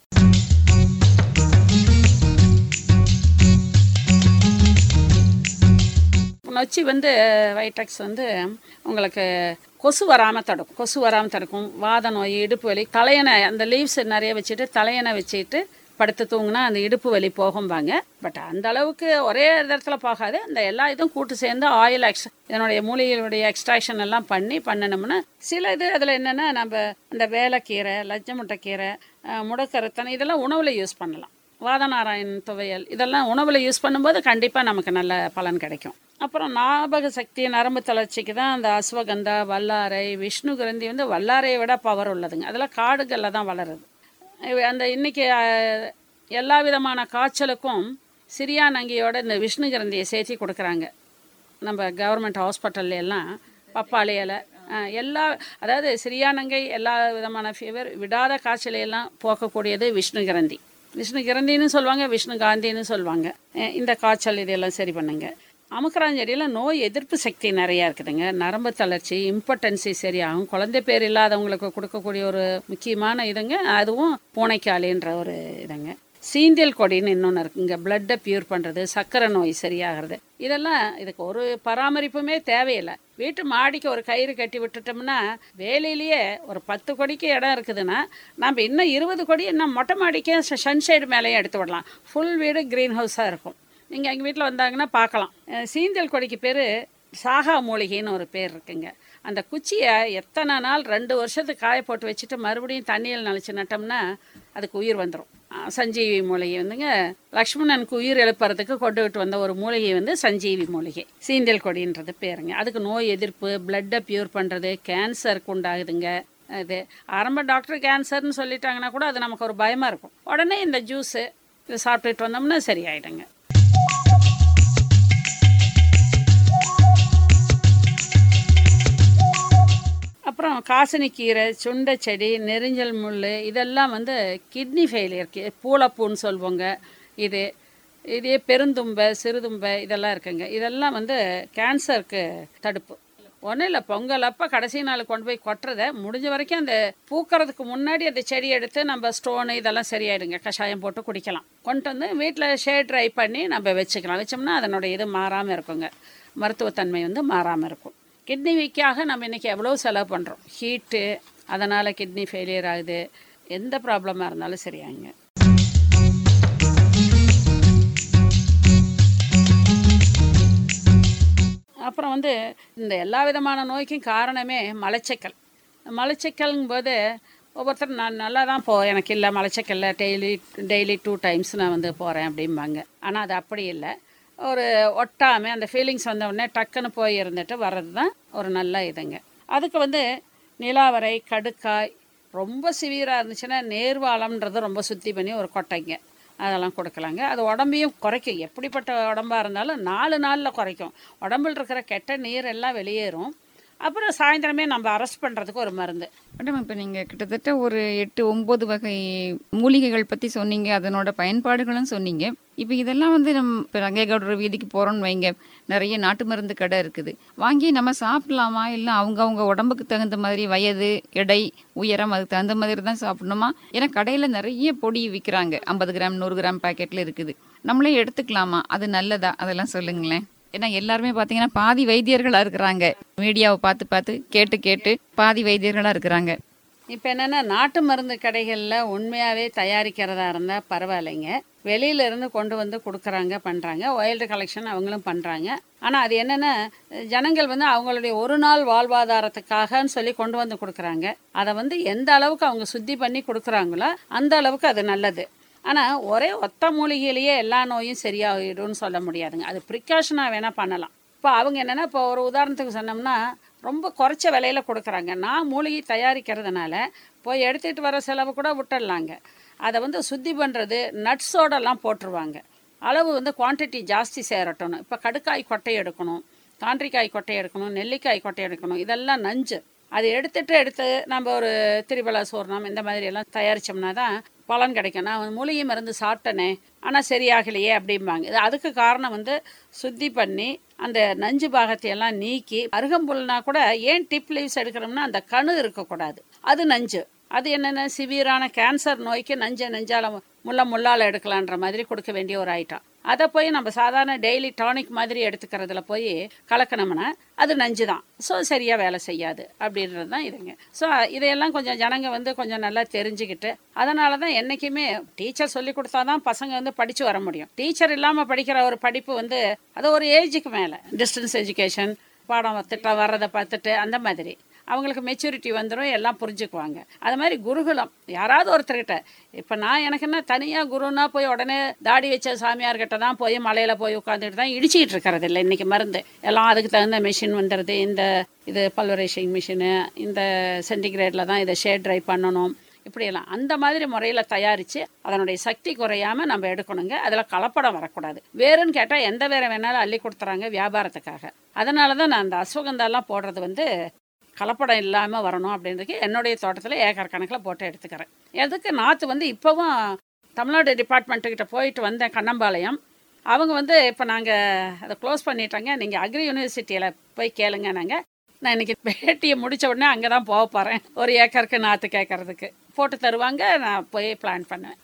நொச்சி வந்து வைட்டக்ஸ் வந்து உங்களுக்கு கொசு வராமல் தடுக்கும். கொசு வராமல் தடுக்கும். வாத நோய், இடுப்பு வலி, தலையணை அந்த லீவ்ஸ் நிறைய வச்சுட்டு தலையணை வச்சுட்டு படுத்து தூங்கினா அந்த இடுப்பு வலி போகும்பாங்க. பட் அந்த அளவுக்கு ஒரே இடத்துல போகாது. அந்த எல்லா இதுவும் கூட்டு சேர்ந்து ஆயில் எக்ஸ்ட்ரா இதனுடைய மூலிகைகளுடைய எக்ஸ்ட்ராக்ஷன் எல்லாம் பண்ணி பண்ணணும்னா சில இது அதில் என்னென்னா நம்ம இந்த வேலைக்கீரை, லஞ்சமுண்டைக்கீரை, முடக்கருத்தனை இதெல்லாம் உணவில் யூஸ் பண்ணலாம். வாதநாராயணன் துவையல் இதெல்லாம் உணவில் யூஸ் பண்ணும்போது கண்டிப்பாக நமக்கு நல்ல பலன் கிடைக்கும். அப்புறம் ஞாபக சக்தி, நரம்பு தளர்ச்சிக்கு தான் அந்த அஸ்வகந்தா, வல்லாரை, விஷ்ணு கிரந்தி வந்து வல்லாரையை விட பவர் உள்ளதுங்க. அதெல்லாம் காடுகளில் தான் வளருது. அந்த இன்றைக்கி எல்லா விதமான காய்ச்சலுக்கும் சிரியானங்கியோட இந்த விஷ்ணு கிரந்தியை சேர்த்தி கொடுக்குறாங்க. நம்ம கவர்மெண்ட் ஹாஸ்பிட்டல்ல எல்லாம் பப்பாளி இலை எல்லா, அதாவது சிரியானங்கை எல்லா விதமான ஃபீவர் விடாத காய்ச்சலையெல்லாம் போக்கக்கூடியது விஷ்ணு கிரந்தி. விஷ்ணு கிரந்தின்னு சொல்லுவாங்க, விஷ்ணு காந்தின்னு சொல்லுவாங்க. இந்த காய்ச்சல் இதெல்லாம் சரி பண்ணுங்க. அமுக்கராஞ்செடியில் நோய் எதிர்ப்பு சக்தி நிறையா இருக்குதுங்க. நரம்பு தளர்ச்சி, இம்பார்ட்டன்சி சரியாகும். குழந்தை பேர் இல்லாதவங்களுக்கு கொடுக்கக்கூடிய ஒரு முக்கியமான இதுங்க. அதுவும் பூனைக்காலின்ற ஒரு இதுங்க. சீந்தியல் கொடின்னு இன்னொன்று இருக்குங்க. பிளட்டை பியூர் பண்ணுறது, சர்க்கரை நோய் சரியாகிறது. இதெல்லாம் இதுக்கு ஒரு பராமரிப்புமே தேவையில்லை. வீட்டு மாடிக்கு ஒரு கயிறு கட்டி விட்டுட்டோம்னா வேலையிலேயே ஒரு பத்து கொடிக்கு இடம் இருக்குதுன்னா நம்ம இன்னும் இருபது கொடி இன்னும் மொட்டை மாடிக்கே சன்ஷேடு மேலேயே எடுத்து விடலாம். ஃபுல் வீடு க்ரீன் ஹவுஸாக இருக்கும். நீங்கள் எங்கள் வீட்டில் வந்தாங்கன்னா பார்க்கலாம். சீந்தியல் கொடிக்கு பேர் சாகா மூலிகைன்னு ஒரு பேர் இருக்குங்க. அந்த குச்சியை எத்தனை நாள் ரெண்டு வருஷத்துக்கு காய போட்டு வச்சுட்டு மறுபடியும் தண்ணியில் நனைச்சி நட்டோம்னா அதுக்கு உயிர் வந்துடும். சஞ்சீவி மூலிகை வந்துங்க லக்ஷ்மணனுக்கு உயிர் எழுப்புறதுக்கு கொண்டுகிட்டு வந்த ஒரு மூலிகை வந்து சஞ்சீவி மூலிகை, சீந்தியல் கொடின்றது பேருங்க. அதுக்கு நோய் எதிர்ப்பு, பிளட்டை பியூர் பண்ணுறது, கேன்சருக்கு உண்டாகுதுங்க. இது ஆரம்ப டாக்டர் கேன்சர்னு சொல்லிட்டாங்கன்னா கூட அது நமக்கு ஒரு பயமாக இருக்கும். உடனே இந்த ஜூஸு இதை சாப்பிட்டுட்டு வந்தோம்னா சரியாயிடுங்க. அப்புறம் காசினிக்கீரை, சுண்டை செடி, நெரிஞ்சல் முள் இதெல்லாம் வந்து கிட்னி ஃபெயிலியருக்கு பூளைப்பூன்னு சொல்லுவோங்க. இது இதே பெருந்தும்பை, சிறுதும்பை இதெல்லாம் இருக்குங்க. இதெல்லாம் வந்து கேன்சருக்கு தடுப்பு. ஒன்றும் இல்லை, பொங்கல் அப்போ கடைசி நாள் கொண்டு போய் கொட்டுறதை முடிஞ்ச வரைக்கும் அந்த பூக்கிறதுக்கு முன்னாடி அந்த செடி எடுத்து நம்ம ஸ்டோனு இதெல்லாம் சரியாயிடுங்க. கஷாயம் போட்டு குடிக்கலாம். கொண்டு வந்து வீட்டில் ஷேட் ட்ரை பண்ணி நம்ம வச்சுக்கலாம். வச்சோம்னா அதனுடைய இது மாறாமல் இருக்குங்க. மருத்துவத்தன்மை வந்து மாறாமல் இருக்கும். கிட்னி வீக்காக நம்ம இன்றைக்கி எவ்வளோ செலவு பண்ணுறோம். ஹீட்டு, அதனால் கிட்னி ஃபெயிலியர் ஆகுது. எந்த ப்ராப்ளமாக இருந்தாலும் சரியாங்க. அப்புறம் வந்து இந்த எல்லா விதமான நோய்க்கும் காரணமே மலச்சிக்கல். மலச்சிக்கல்ங்கும்போது ஒவ்வொருத்தர் நான் நல்லா தான் போ எனக்கு இல்லை மலைச்சக்கல்ல டெய்லி டெய்லி டூ டைம்ஸ் நான் வந்து போகிறேன் அப்படிம்பாங்க. ஆனால் அது அப்படி இல்லை. ஒரு ஒட்டாமல் அந்த ஃபீலிங்ஸ் வந்த உடனே டக்குன்னு போய் இருந்துட்டு வர்றது தான் ஒரு நல்ல இதுங்க. அதுக்கு வந்து நிலாவரை, கடுக்காய், ரொம்ப சிவியராக இருந்துச்சுன்னா நேர்வாளம்ன்றது ரொம்ப சுத்தி பண்ணி ஒரு கொட்டைங்க அதெல்லாம் கொடுக்கலாங்க. அது உடம்பையும் குறைக்கும். எப்படிப்பட்ட உடம்பாக இருந்தாலும் நாலு நாளில் குறைக்கும். உடம்பில் இருக்கிற கெட்ட நீர் எல்லாம் வெளியேறும். அப்புறம் சாயந்தரமே நம்ம அரெஸ்ட் பண்ணுறதுக்கு ஒரு மருந்து. மேடம், இப்போ நீங்கள் கிட்டத்தட்ட ஒரு எட்டு ஒம்பது வகை மூலிகைகள் பற்றி சொன்னீங்க, அதனோட பயன்பாடுகளும் சொன்னீங்க. இப்போ இதெல்லாம் வந்து நம்ம இப்போ ரங்கேகவுடர் வீதிக்கு போகிறோன்னு வைங்க, நிறைய நாட்டு மருந்து கடை இருக்குது. வாங்கி நம்ம சாப்பிடலாமா, இல்லை அவங்க அவங்க உடம்புக்கு தகுந்த மாதிரி வயது, எடை, உயரம் அதுக்கு தகுந்த மாதிரி தான் சாப்பிடணுமா? ஏன்னா கடையில் நிறைய பொடி விற்கிறாங்க, ஐம்பது கிராம் நூறு கிராம் பேக்கெட்டில் இருக்குது. நம்மளே எடுத்துக்கலாமா? அது நல்லதா? அதெல்லாம் சொல்லுங்களேன். ஏன்னா எல்லாருமே பார்த்தீங்கன்னா பாதி வைத்தியர்களாக இருக்கிறாங்க. மீடியாவை பார்த்து பார்த்து கேட்டு கேட்டு பாதி வைத்தியர்களாக இருக்கிறாங்க. இப்போ என்னென்னா நாட்டு மருந்து கடைகளில் உண்மையாகவே தயாரிக்கிறதா இருந்தால் பரவாயில்லைங்க. வெளியிலேருந்து கொண்டு வந்து கொடுக்குறாங்க, பண்ணுறாங்க. ஒயில்டு கலெக்ஷன் அவங்களும் பண்ணுறாங்க. ஆனால் அது என்னென்னா ஜனங்கள் வந்து அவங்களுடைய ஒரு நாள் வாழ்வாதாரத்துக்காகன்னு சொல்லி கொண்டு வந்து கொடுக்குறாங்க. அதை வந்து எந்த அளவுக்கு அவங்க சுத்தி பண்ணி கொடுக்குறாங்களோ அந்த அளவுக்கு அது நல்லது. ஆனால் ஒரே ஒத்த மூலிகையிலேயே எல்லா நோயும் சரியாகிடும்னு சொல்ல முடியாதுங்க. அது ப்ரிகாஷனாக வேணால் பண்ணலாம். இப்போ அவங்க என்னென்னா, இப்போ ஒரு உதாரணத்துக்கு சொன்னோம்னா ரொம்ப குறைச்ச விலையில் கொடுக்குறாங்க. நான் மூலிகை தயாரிக்கிறதுனால போய் எடுத்துகிட்டு வர செலவு கூட விட்டுடலாங்க. அதை வந்து சுத்தி பண்ணுறது நட்ஸோடெல்லாம் போட்டுருவாங்க. அளவு வந்து குவான்டிட்டி ஜாஸ்தி சேரட்டணும். இப்போ கடுக்காய் கொட்டை எடுக்கணும், தாண்டிக்காய் கொட்டை எடுக்கணும், நெல்லிக்காய் கொட்டை எடுக்கணும். இதெல்லாம் நஞ்சு. அது எடுத்துகிட்டு எடுத்து நம்ம ஒரு திரிபலா சூர்ணம் இந்த மாதிரி எல்லாம் தயாரித்தோம்னா தான் பலன் கிடைக்கும். நான் மூலிகை மருந்து சாப்பிட்டனே ஆனால் சரியாகலையே அப்படிம்பாங்க. இது அதுக்கு காரணம் வந்து சுத்தி பண்ணி அந்த நஞ்சு பாகத்தை எல்லாம் நீக்கி, அருகம்புல்னா கூட ஏன் டிப் லீவ்ஸ் எடுக்கிறோம்னா அந்த கணு இருக்கக்கூடாது, அது நஞ்சு. அது என்னென்ன சிவியரான கேன்சர் நோய்க்கு நஞ்சை நஞ்சால முள்ள முள்ளால் எடுக்கலான்ற மாதிரி கொடுக்க வேண்டிய ஒரு ஐட்டம். அதை போய் நம்ம சாதாரண டெய்லி டானிக் மாதிரி எடுத்துக்கிறதுல போய் கலக்கணும்னா அது நஞ்சு தான். ஸோ சரியாக வேலை செய்யாது அப்படின்றது தான் இதுங்க. ஸோ இதையெல்லாம் கொஞ்சம் ஜனங்க வந்து கொஞ்சம் நல்லா தெரிஞ்சுக்கிட்டு, அதனால தான் என்றைக்குமே டீச்சர் சொல்லி கொடுத்தா தான் பசங்க வந்து படித்து வர முடியும். டீச்சர் இல்லாமல் படிக்கிற ஒரு படிப்பு வந்து அது ஒரு ஏஜுக்கு மேலே டிஸ்டன்ஸ் எஜுகேஷன் பாடம் திட்டம் வர்றதை பார்த்துட்டு அந்த மாதிரி அவங்களுக்கு மெச்சூரிட்டி வந்துடும், எல்லாம் புரிஞ்சுக்குவாங்க. அது மாதிரி குருகுலம் யாராவது ஒருத்தர்கிட்ட, இப்போ நான் எனக்கு என்ன தனியாக குருன்னா போய் உடனே தாடி வச்ச சாமியார்கிட்ட தான் போய் மலையில் போய் உட்காந்துட்டு தான் இடிச்சிக்கிட்டு இருக்கிறது இல்லை. இன்றைக்கி மருந்து எல்லாம் அதுக்கு தகுந்த மிஷின் வந்துடுது. இந்த இது பல்வரைசிங் மிஷினு, இந்த சென்டிகிரேடில் தான் இதை ஷேட் ட்ரை பண்ணணும், இப்படியெல்லாம் அந்த மாதிரி முறையில் தயாரித்து அதனுடைய சக்தி குறையாமல் நம்ம எடுக்கணுங்க. அதில் கலப்படம் வரக்கூடாது. வேறுன்னு கேட்டால் எந்த வேறு வேணாலும் அள்ளி கொடுத்துறாங்க வியாபாரத்துக்காக. அதனால தான் நான் அந்த அஸ்வகந்தாலாம் போடுறது வந்து கலப்படம் இல்லாமல் வரணும் அப்படின்றதுக்கு என்னுடைய தோட்டத்தில் ஏக்கர் கணக்கில் போட்டு எடுத்துக்கிறேன். எதுக்கு நாற்று வந்து இப்போவும் தமிழ்நாடு டிபார்ட்மெண்ட்டுக்கிட்ட போயிட்டு வந்தேன் கண்ணம்பாளையம். அவங்க வந்து இப்போ நாங்கள் அதை க்ளோஸ் பண்ணிட்டாங்க, நீங்கள் அக்ரி யூனிவர்சிட்டியில் போய் கேளுங்க. நாங்கள் நான் இன்றைக்கி பேட்டியை முடித்த உடனே அங்கே தான் போக போகிறேன். ஒரு ஏக்கருக்கு நாற்று கேட்கறதுக்கு போட்டு தருவாங்க, நான் போய் பிளான் பண்ணுவேன்.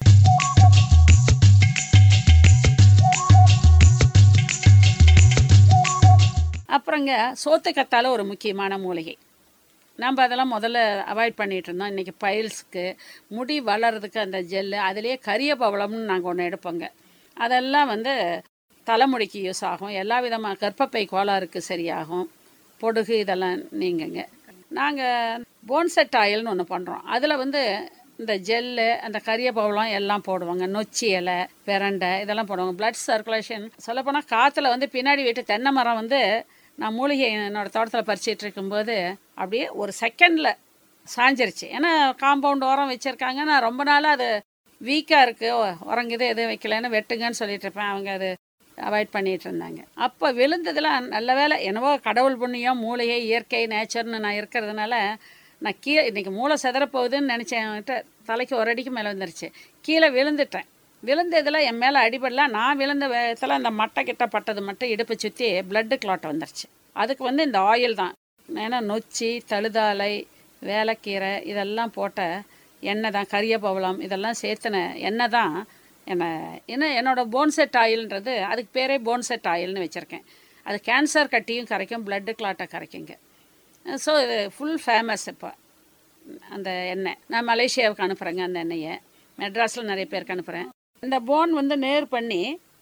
அப்புறங்க சோத்துக்கத்தால ஒரு முக்கியமான மூலிகை. நம்ம அதெல்லாம் முதல்ல அவாய்ட் பண்ணிகிட்டு இருந்தோம். இன்றைக்கி பைல்ஸுக்கு முடி வளர்கிறதுக்கு அந்த ஜெல்லு, அதுலேயே கரிய பவளம்னு நாங்கள் ஒன்று எடுப்போங்க. அதெல்லாம் வந்து தலைமுடிக்கு யூஸ் ஆகும். எல்லா விதமான கர்ப்பப்பை கோளாறுக்கு சரியாகும். பொடுகு இதெல்லாம் நீங்கங்க. நாங்கள் போன்செட் ஆயில்னு ஒன்று பண்ணுறோம். அதில் வந்து இந்த ஜெல்லு, அந்த கரிய பவளம் எல்லாம் போடுவாங்க. நொச்சி இலை, பிரண்டை இதெல்லாம் போடுவாங்க. பிளட் சர்க்குலேஷன் சொல்லப்போனால் காற்றுல வந்து பின்னாடி வீட்டு தென்னை மரம் வந்து நான் மூலிகை என்னோடய தோட்டத்தில் பறிச்சிட்டு இருக்கும்போது அப்படியே ஒரு செகண்டில் சாஞ்சிருச்சு. ஏன்னா காம்பவுண்ட் உரம் வச்சுருக்காங்க. நான் ரொம்ப நாளாக அது வீக்காக இருக்குது, உரங்குது எதுவும் வைக்கலன்னு வெட்டுங்கன்னு சொல்லிட்டு இருப்பேன். அவங்க அது அவாய்ட் பண்ணிகிட்டு இருந்தாங்க. அப்போ விழுந்ததெல்லாம் நல்ல வேலை, என்னவோ கடவுள் புண்ணியம், மூலிகை இயற்கை நேச்சர்னு நான் இருக்கிறதுனால நான் கீழே இன்றைக்கி மூளை செதறப்போகுதுன்னு நினச்சேன்ட்டு தலைக்கு ஒரு அடிக்கு மேலே வந்துருச்சு. கீழே விழுந்துட்டேன். விழுந்ததில் என் மேலே அடிபடலாம். நான் விழுந்த வேகத்தில் அந்த மட்டை கிட்ட பட்டது மட்டும் இடுப்பை சுற்றி பிளட்டு கிளாட் வந்துருச்சு. அதுக்கு வந்து இந்த ஆயில் தான், ஏன்னா நொச்சி, தழுதாலை, வேலைக்கீரை இதெல்லாம் போட்ட எண்ணெய் தான், கரிய பவளம் இதெல்லாம் சேர்த்துன எண்ணெய் தான் என்ன என்ன என்னோடய போன்செட் ஆயில்ன்றது. அதுக்கு பேரே போன்செட் ஆயில்னு வச்சுருக்கேன். அது கேன்சர் கட்டியும் கரைக்கும், பிளட்டு கிளாட்டை கரைக்குங்க. ஸோ இது ஃபுல் ஃபேமஸ் இப்போ அந்த எண்ணெய். நான் மலேசியாவுக்கு அனுப்புகிறேங்க அந்த எண்ணெயை, மெட்ராஸில் நிறைய பேருக்கு அனுப்புகிறேன். இந்த போன் வந்து நேர் பண்ணி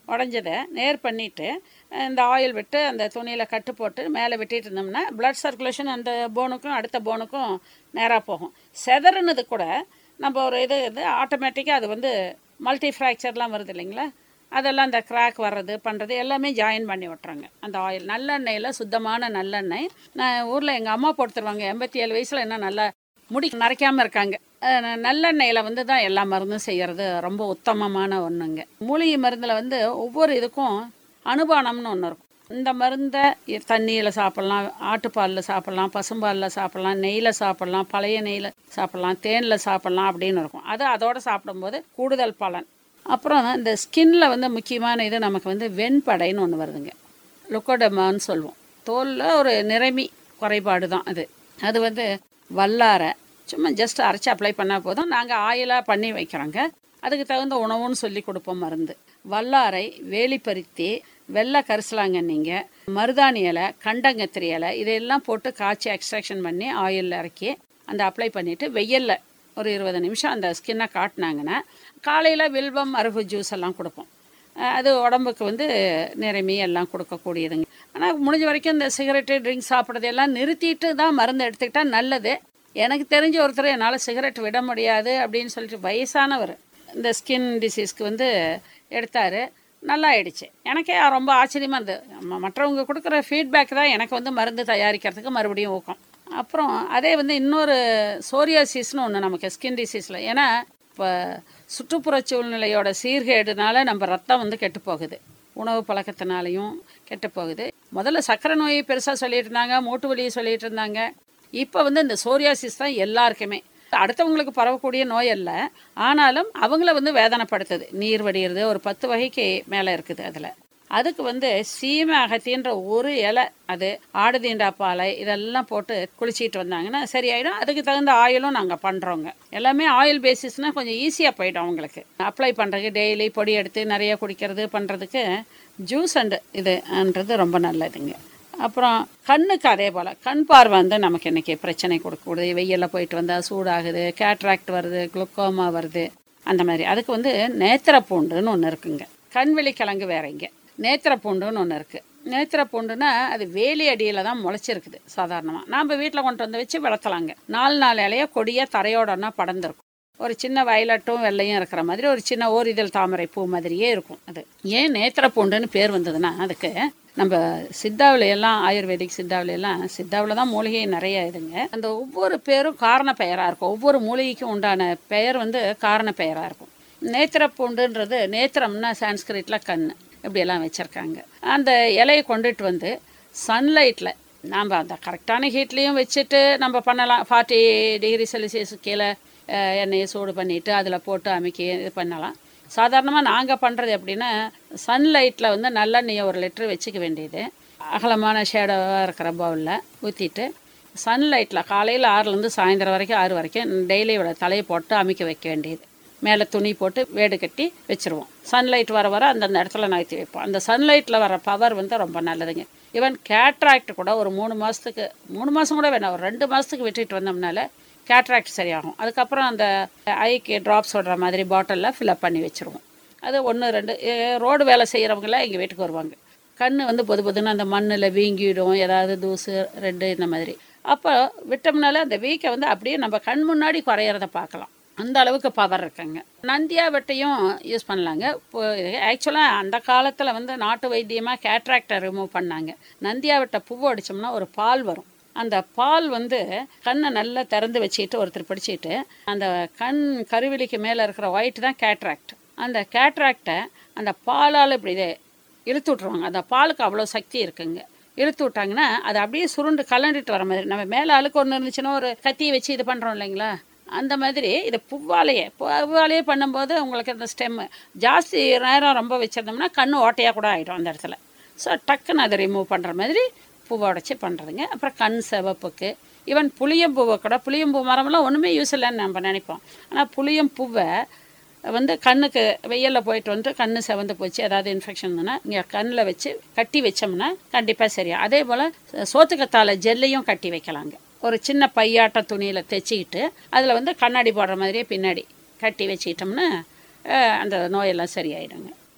உடஞ்சதை நேர் பண்ணிவிட்டு இந்த ஆயில் விட்டு அந்த துணியில் கட்டு போட்டு மேலே விட்டுட்டு இருந்தோம்னா பிளட் சர்க்குலேஷன் அந்த போனுக்கும் அடுத்த போனுக்கும் நேராக போகும். செதறுனது கூட நம்ம ஒரு இது இது ஆட்டோமேட்டிக்காக அது வந்து மல்டி ஃப்ராக்சர்லாம் வருது இல்லைங்களா, அதெல்லாம் அந்த கிராக் வர்றது பண்ணுறது எல்லாமே ஜாயின் பண்ணி விட்றாங்க அந்த ஆயில். நல்லெண்ணெயில் சுத்தமான நல்லெண்ணெய். நான் ஊரில் எங்கள் அம்மா போட்டுருவாங்க, எண்பத்தி ஏழு வயசில் என்ன நல்லா முடி நரைக்காமல் இருக்காங்க. நல்லெண்ணெயில் வந்து தான் எல்லா மருந்தும் செய்கிறது ரொம்ப உத்தமமான ஒன்றுங்க. மூலிகை மருந்தில் வந்து ஒவ்வொரு இதுக்கும் அனுபானம்னு ஒன்று இருக்கும். இந்த மருந்தை தண்ணியில் சாப்பிட்லாம், ஆட்டுப்பாலில் சாப்பிட்லாம், பசும்பாலில் சாப்பிட்லாம், நெய்யில் சாப்பிட்லாம், பழைய நெய்யில் சாப்பிட்லாம், தேனில் சாப்பிட்லாம் அப்படின்னு இருக்கும். அது அதோடு சாப்பிடும்போது கூடுதல் பலன். அப்புறம் இந்த ஸ்கின்ல வந்து முக்கியமான இது நமக்கு வந்து வெண்படைன்னு ஒன்று வருதுங்க, லுக்கோடமான்னு சொல்லுவோம். தோலில் ஒரு நிறமி குறைபாடு தான் அது. அது வந்து வல்லாரை சும்மா ஜஸ்ட் அரைச்சி அப்ளை பண்ணால் போதும். நாங்கள் ஆயிலாக பண்ணி வைக்கிறோங்க, அதுக்கு தகுந்த உணவுன்னு சொல்லி கொடுப்போம் மருந்து. வல்லாரை, வேலிப்பருத்தி, வெள்ளை கரிசலாங்கண்ணிங்க, மருதாணி இலை, கண்டங்கத்திரி இலை இதையெல்லாம் போட்டு காய்ச்சி எக்ஸ்ட்ராக்ஷன் பண்ணி ஆயிலில் இறக்கி அந்த அப்ளை பண்ணிவிட்டு வெயிலில் ஒரு இருபது நிமிஷம் அந்த ஸ்கின்னை காட்டினாங்கன்னா காலையில் வில்வம் அருகு ஜூஸ் எல்லாம் கொடுப்போம். அது உடம்புக்கு வந்து நிறமி எல்லாம் கொடுக்கக்கூடியதுங்க. ஆனால் முடிஞ்ச வரைக்கும் இந்த சிகரெட்டு ட்ரிங்க்ஸ் சாப்பிட்றதெல்லாம் நிறுத்திட்டு தான் மருந்து எடுத்துக்கிட்டால் நல்லது. எனக்கு தெரிஞ்ச ஒருத்தர் என்னால் சிகரெட் விட முடியாது அப்படின்னு சொல்லிட்டு வயசானவர் இந்த ஸ்கின் டிசீஸ்க்கு வந்து எடுத்தார், நல்லா ஆயிடுச்சு. எனக்கே ரொம்ப ஆச்சரியமாக இருந்தது. மற்றவங்க கொடுக்குற ஃபீட்பேக் தான் எனக்கு வந்து மருந்து தயாரிக்கிறதுக்கு மறுபடியும் ஊக்கம். அப்புறம் அதே வந்து இன்னொரு சோரியாசிஸ்னு ஒன்று நமக்கு ஸ்கின் டிசீஸில், ஏன்னா இப்போ சுற்றுப்புற சூழ்நிலையோட சீர்கேடுனால நம்ம ரத்தம் வந்து கெட்டு போகுது, உணவு பழக்கத்தினாலையும் கெட்டு போகுது. முதல்ல சர்க்கரை நோயை பெருசாக சொல்லிட்டு இருந்தாங்க, மூட்டு வலியை சொல்லிட்டு இருந்தாங்க. இப்போ வந்து இந்த சோரியாசிஸ் தான் எல்லாருக்குமே. அடுத்தவங்களுக்கு பரவக்கூடிய நோய் அல்ல, ஆனாலும் அவங்கள வந்து வேதனைப்படுத்துது. நீர் வடிகிறது ஒரு பத்து வகைக்கு மேலே இருக்குது. அதில் அதுக்கு வந்து சீமை அகத்தின்ற ஒரு இலை, அது ஆடு தீண்டா பாலை இதெல்லாம் போட்டு குளிச்சிட்டு வந்தாங்கன்னா சரியாயிடும். அதுக்கு தகுந்த ஆயிலும் நாங்கள் பண்ணுறோங்க. எல்லாமே ஆயில் பேசிஸ்னால் கொஞ்சம் ஈஸியாக போயிடும் அவங்களுக்கு அப்ளை பண்ணுறதுக்கு. டெய்லி பொடி எடுத்து நிறைய குடிக்கிறது பண்ணுறதுக்கு ஜூஸ் அண்டு இதுன்றது ரொம்ப நல்லதுங்க. அப்புறம் கண்ணுக்கு அதே போல் கண் பார்வை வந்து நமக்கு இன்றைக்கி பிரச்சனை கொடுக்கக்கூடாது. வெயிலில் போயிட்டு வந்தால் சூடாகுது, கேட்ராக்ட் வருது, குளுக்கோமா வருது, அந்த மாதிரி. அதுக்கு வந்து நேத்திரப்பூண்டுன்னு ஒன்று இருக்குங்க. கண்வெளி கிழங்கு வேறங்க, நேத்திரப்பூண்டுன்னு ஒன்று இருக்குது. நேத்திரப்பூண்டுன்னா அது வேலி அடியில் தான் முளைச்சிருக்குது. சாதாரணமாக நாம் வீட்டில் கொண்டு வந்து வச்சு வளர்த்தலாங்க. நாலு நாலு இலைய கொடியாக தரையோடனா படர்ந்துருக்கும். ஒரு சின்ன வயலட்டும் வெள்ளையும் இருக்கிற மாதிரி ஒரு சின்ன ஓரிதழ் தாமரை பூ மாதிரியே இருக்கும். அது ஏன் நேத்திரப்பூண்டுன்னு பேர் வந்ததுன்னா, அதுக்கு நம்ம சித்தாவில் எல்லாம் ஆயுர்வேதிக் சித்தாவில் எல்லாம் சித்தாவில் தான் மூலிகை நிறைய இதுங்க. அந்த ஒவ்வொரு பேரும் காரண பெயராக இருக்கும். ஒவ்வொரு மூலிகைக்கும் உண்டான பெயர் வந்து காரண பெயராக இருக்கும். நேத்திரப்பூண்டுன்றது நேத்திரம்னா சான்ஸ்கிரிட்டில் கண் இப்படியெல்லாம் வச்சுருக்காங்க. அந்த இலையை கொண்டுட்டு வந்து சன்லைட்டில் நாம் அந்த கரெக்டான ஹீட்லேயும் வச்சுட்டு நம்ம பண்ணலாம். ஃபார்ட்டி டிகிரி செல்சியஸ் கீழே எண்ணெயை சூடு பண்ணிவிட்டு அதில் போட்டு அமைக்கி இது பண்ணலாம். சாதாரணமாக நாங்கள் பண்ணுறது எப்படின்னா, சன்லைட்டில் வந்து நல்லெண்ணெயை ஒரு லிட்டரு வச்சுக்க வேண்டியது, அகலமான ஷேடோவாக இருக்கிற பவுலில் ஊற்றிட்டு சன்லைட்டில் காலையில் ஆறுலேருந்து சாயந்தரம் வரைக்கும் ஆறு வரைக்கும் டெய்லி இவ்வளோ தலையை போட்டு அமைக்க வைக்க வேண்டியது. மேலே துணி போட்டு வேடு கட்டி வச்சுருவோம். சன்லைட் வர வர அந்தந்த இடத்துல நகர்த்தி வைப்போம். அந்த சன்லைட்டில் வர பவர் வந்து ரொம்ப நல்லதுங்க. ஈவன் கேட்ராக்ட் கூட ஒரு மூணு மாதத்துக்கு மூணு மாதம் கூட வேணாம், ஒரு ரெண்டு மாதத்துக்கு விட்டுட்டு வந்தோம்னால கேட்ராக்ட் சரியாகும். அதுக்கப்புறம் அந்த ஐக்கு ட்ராப்ஸ் விடுற மாதிரி பாட்டிலில் ஃபில்அப் பண்ணி வச்சுருவோம். அது ஒன்று ரெண்டு ரோடு வேலை செய்கிறவங்களாம் எங்கள் வீட்டுக்கு வருவாங்க. கண் வந்து பொது பொதுன்னு அந்த மண்ணில் வீங்கிடும், ஏதாவது தூசு ரெண்டு இந்த மாதிரி. அப்போ விட்டோம்னால அந்த வீக்கை வந்து அப்படியே நம்ம கண் முன்னாடி குறையிறத பார்க்கலாம். அந்த அளவுக்கு பவர் இருக்குங்க. நந்தியா வெட்டையும் யூஸ் பண்ணலாங்க. இப்போ ஆக்சுவலாக அந்த காலத்தில் வந்து நாட்டு வைத்தியமாக கேட்ராக்டை ரிமூவ் பண்ணாங்க. நந்தியா வெட்டை பூவை அடித்தோம்னா ஒரு பால் வரும். அந்த பால் வந்து கண்ணை நல்லா திறந்து வச்சுட்டு ஒருத்தர் பிடிச்சிட்டு அந்த கண் கருவிலிக்கு மேலே இருக்கிற ஒயிட் தான் கேட்ராக்ட். அந்த கேட்ராக்டை அந்த பாலால் இப்படி இதை இழுத்து விட்ருவாங்க. அந்த பாலுக்கு அவ்வளோ சக்தி இருக்குங்க. இழுத்து விட்டாங்கன்னா அது அப்படியே சுருண்டு கலண்டுட்டு வர மாதிரி. நம்ம மேலே அழுக்கு ஒன்று இருந்துச்சுன்னா ஒரு கத்தியை வச்சு இது பண்ணுறோம் இல்லைங்களா, அந்த மாதிரி இதை பூவாலேயே பூவாலேயே பண்ணும்போது உங்களுக்கு அந்த ஸ்டெம்மு ஜாஸ்தி நேரம் ரொம்ப வச்சிருந்தோம்னா கண் ஓட்டையாக கூட ஆகிடும் அந்த இடத்துல. ஸோ டக்குன்னு அதை ரிமூவ் பண்ணுற மாதிரி பூவை உடச்சி பண்ணுறதுங்க. அப்புறம் கண் சிவப்புக்கு ஈவன் புளியம்பூவை கூட, புளியம்பூ மரமெல்லாம் ஒன்றுமே யூஸ் இல்லைன்னு நம்ம நினைப்போம். ஆனால் புளியம்பூவை வந்து கண்ணுக்கு வெயிலில் போயிட்டு வந்து கண் செவந்து போச்சு, ஏதாவது இன்ஃபெக்ஷன் இருந்ததுன்னா இங்கே கண்ணில் வச்சு கட்டி வச்சோம்னா கண்டிப்பாக சரியா. அதே போல் சோத்துக்கத்தாழை ஜெல்லையும் கட்டி வைக்கலாங்க. ஒரு சின்ன பையாட்ட துணியில் தைச்சிக்கிட்டு அதில் வந்து கண்ணாடி போடுற மாதிரியே பின்னாடி கட்டி வச்சுக்கிட்டோம்னா அந்த நோயெல்லாம் சரியாயிடுங்க.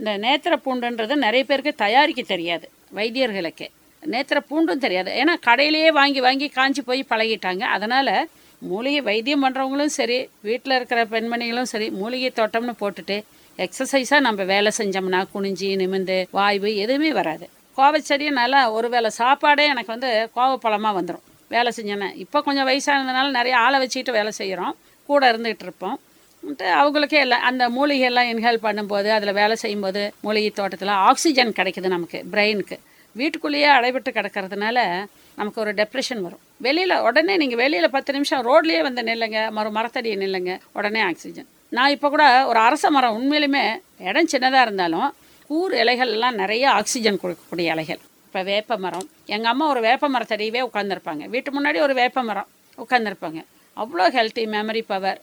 இந்த நேத்திர பூண்டுன்றது நிறைய பேருக்கு தயாரிக்க தெரியாது, வைத்தியர்களுக்கு நேத்திர பூண்டும் தெரியாது. ஏன்னா கடையிலேயே வாங்கி வாங்கி காஞ்சி போய் பழகிட்டாங்க. அதனால் மூலிகை வைத்தியம் பண்ணுறவங்களும் சரி, வீட்டில் இருக்கிற பெண்மணிகளும் சரி, மூலிகை தோட்டம்னு போட்டுட்டு எக்ஸசைஸாக நம்ம வேலை செஞ்சோம்னா குனிஞ்சி நிமிந்து வாய்வு எதுவுமே வராது. கோவச்செடியை நல்லா ஒரு வேளை சாப்பாடே எனக்கு வந்து கோவப்பழமாக வந்துடும் வேலை செஞ்சேன்னா. இப்போ கொஞ்சம் வயசானதுனால நிறைய ஆளை வச்சுக்கிட்டு வேலை செய்கிறோம், கூட இருந்துகிட்டு இருப்போம். அவங்களுக்கே எல்லாம் அந்த மூலிகையெல்லாம் இன்ஹேல் பண்ணும்போது, அதில் வேலை செய்யும்போது மூலிகை தோட்டத்தில் ஆக்சிஜன் கிடைக்குது நமக்கு பிரெயினுக்கு. வீட்டுக்குள்ளேயே அடைபட்டு கிடக்கிறதுனால நமக்கு ஒரு டெப்ரெஷன் வரும். வெளியில் உடனே நீங்கள் வெளியில் பத்து நிமிஷம் ரோட்லேயே வந்து நில்லுங்க, மறு மரத்தடியை நில்லுங்க, உடனே ஆக்சிஜன். நான் இப்போ கூட ஒரு அரச மரம், உண்மையிலுமே இடம் சின்னதாக இருந்தாலும் கூர் இலைகள்லாம் நிறைய ஆக்சிஜன் கொடுக்கக்கூடிய இலைகள். இப்போ வேப்ப மரம், எங்கள் அம்மா ஒரு வேப்ப மரத்தடியவே உட்காந்துருப்பாங்க, வீட்டு முன்னாடி ஒரு வேப்ப மரம் உட்காந்துருப்பாங்க. அவ்வளோ ஹெல்த்தி, மெமரி பவர்.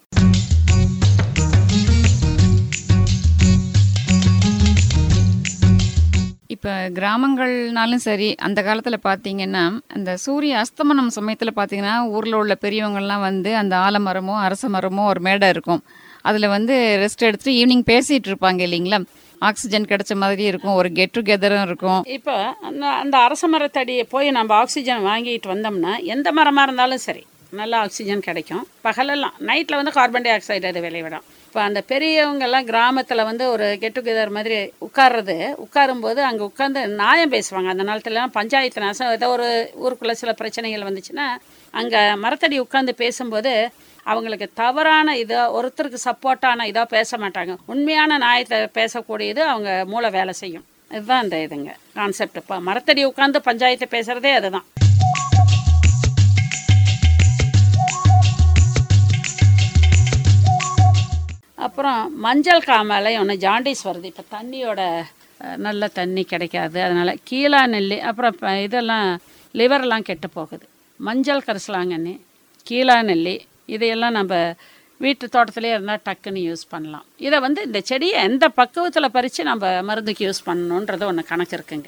இப்போ கிராமங்கள்னாலும் சரி, அந்த காலத்தில் பார்த்தீங்கன்னா அந்த சூரிய அஸ்தமனம் சமயத்தில் பார்த்தீங்கன்னா ஊரில் உள்ள பெரியவங்கள்லாம் வந்து அந்த ஆலமரமோ அரச மரமோ ஒரு மேடை இருக்கும், அதில் வந்து ரெஸ்ட் எடுத்துட்டு ஈவினிங் பேசிகிட்டு இருப்பாங்க இல்லைங்களா. ஆக்சிஜன் கிடைச்ச மாதிரி இருக்கும், ஒரு கெட் டுகெதரும் இருக்கும். இப்போ அந்த அந்த அரச மரத்தடியை போய் நம்ம ஆக்சிஜன் வாங்கிட்டு வந்தோம்னா எந்த மரமாக இருந்தாலும் சரி நல்லா ஆக்சிஜன் கிடைக்கும். பகலெல்லாம், நைட்டில் வந்து கார்பன் டை ஆக்சைடு அது வெளிவிடும். இப்போ அந்த பெரியவங்கெல்லாம் கிராமத்தில் வந்து ஒரு கெட் டுகெதர் மாதிரி உட்கார்றது, உட்காரும்போது அங்கே உட்காந்து நியாயம் பேசுவாங்க. அந்த நேரத்துலலாம் பஞ்சாயத்து நாசம் ஏதோ ஒரு ஊருக்குள்ளே சில பிரச்சனைகள் வந்துச்சுன்னா அங்கே மரத்தடி உட்காந்து பேசும்போது அவங்களுக்கு தவறான இதோ, ஒருத்தருக்கு சப்போர்ட்டான இதோ பேச மாட்டாங்க, உண்மையான நியாயத்தை பேசக்கூடியது அவங்க மூளை வேலை செய்யும். இதுதான் இந்த இதுங்க கான்செப்ட். இப்போ மரத்தடி உட்காந்து பஞ்சாயத்தை பேசுகிறதே அதுதான். அப்புறம் மஞ்சள் காமாலை ஒன்று ஜாண்டிஸ் வருது. இப்போ தண்ணியோட நல்ல தண்ணி கிடைக்காது, அதனால் கீழா நெல்லி, அப்புறம் இப்போ இதெல்லாம் லிவரெல்லாம் கெட்டு போகுது. மஞ்சள் கரிசலாங்கண்ணி, கீழா நெல்லி, இதையெல்லாம் நம்ம வீட்டு தோட்டத்திலே இருந்தால் டக்குன்னு யூஸ் பண்ணலாம். இதை வந்து இந்த செடியை எந்த பக்குவத்தில் பறித்து நம்ம மருந்துக்கு யூஸ் பண்ணணுன்றது ஒன்று கணக்கு இருக்குங்க.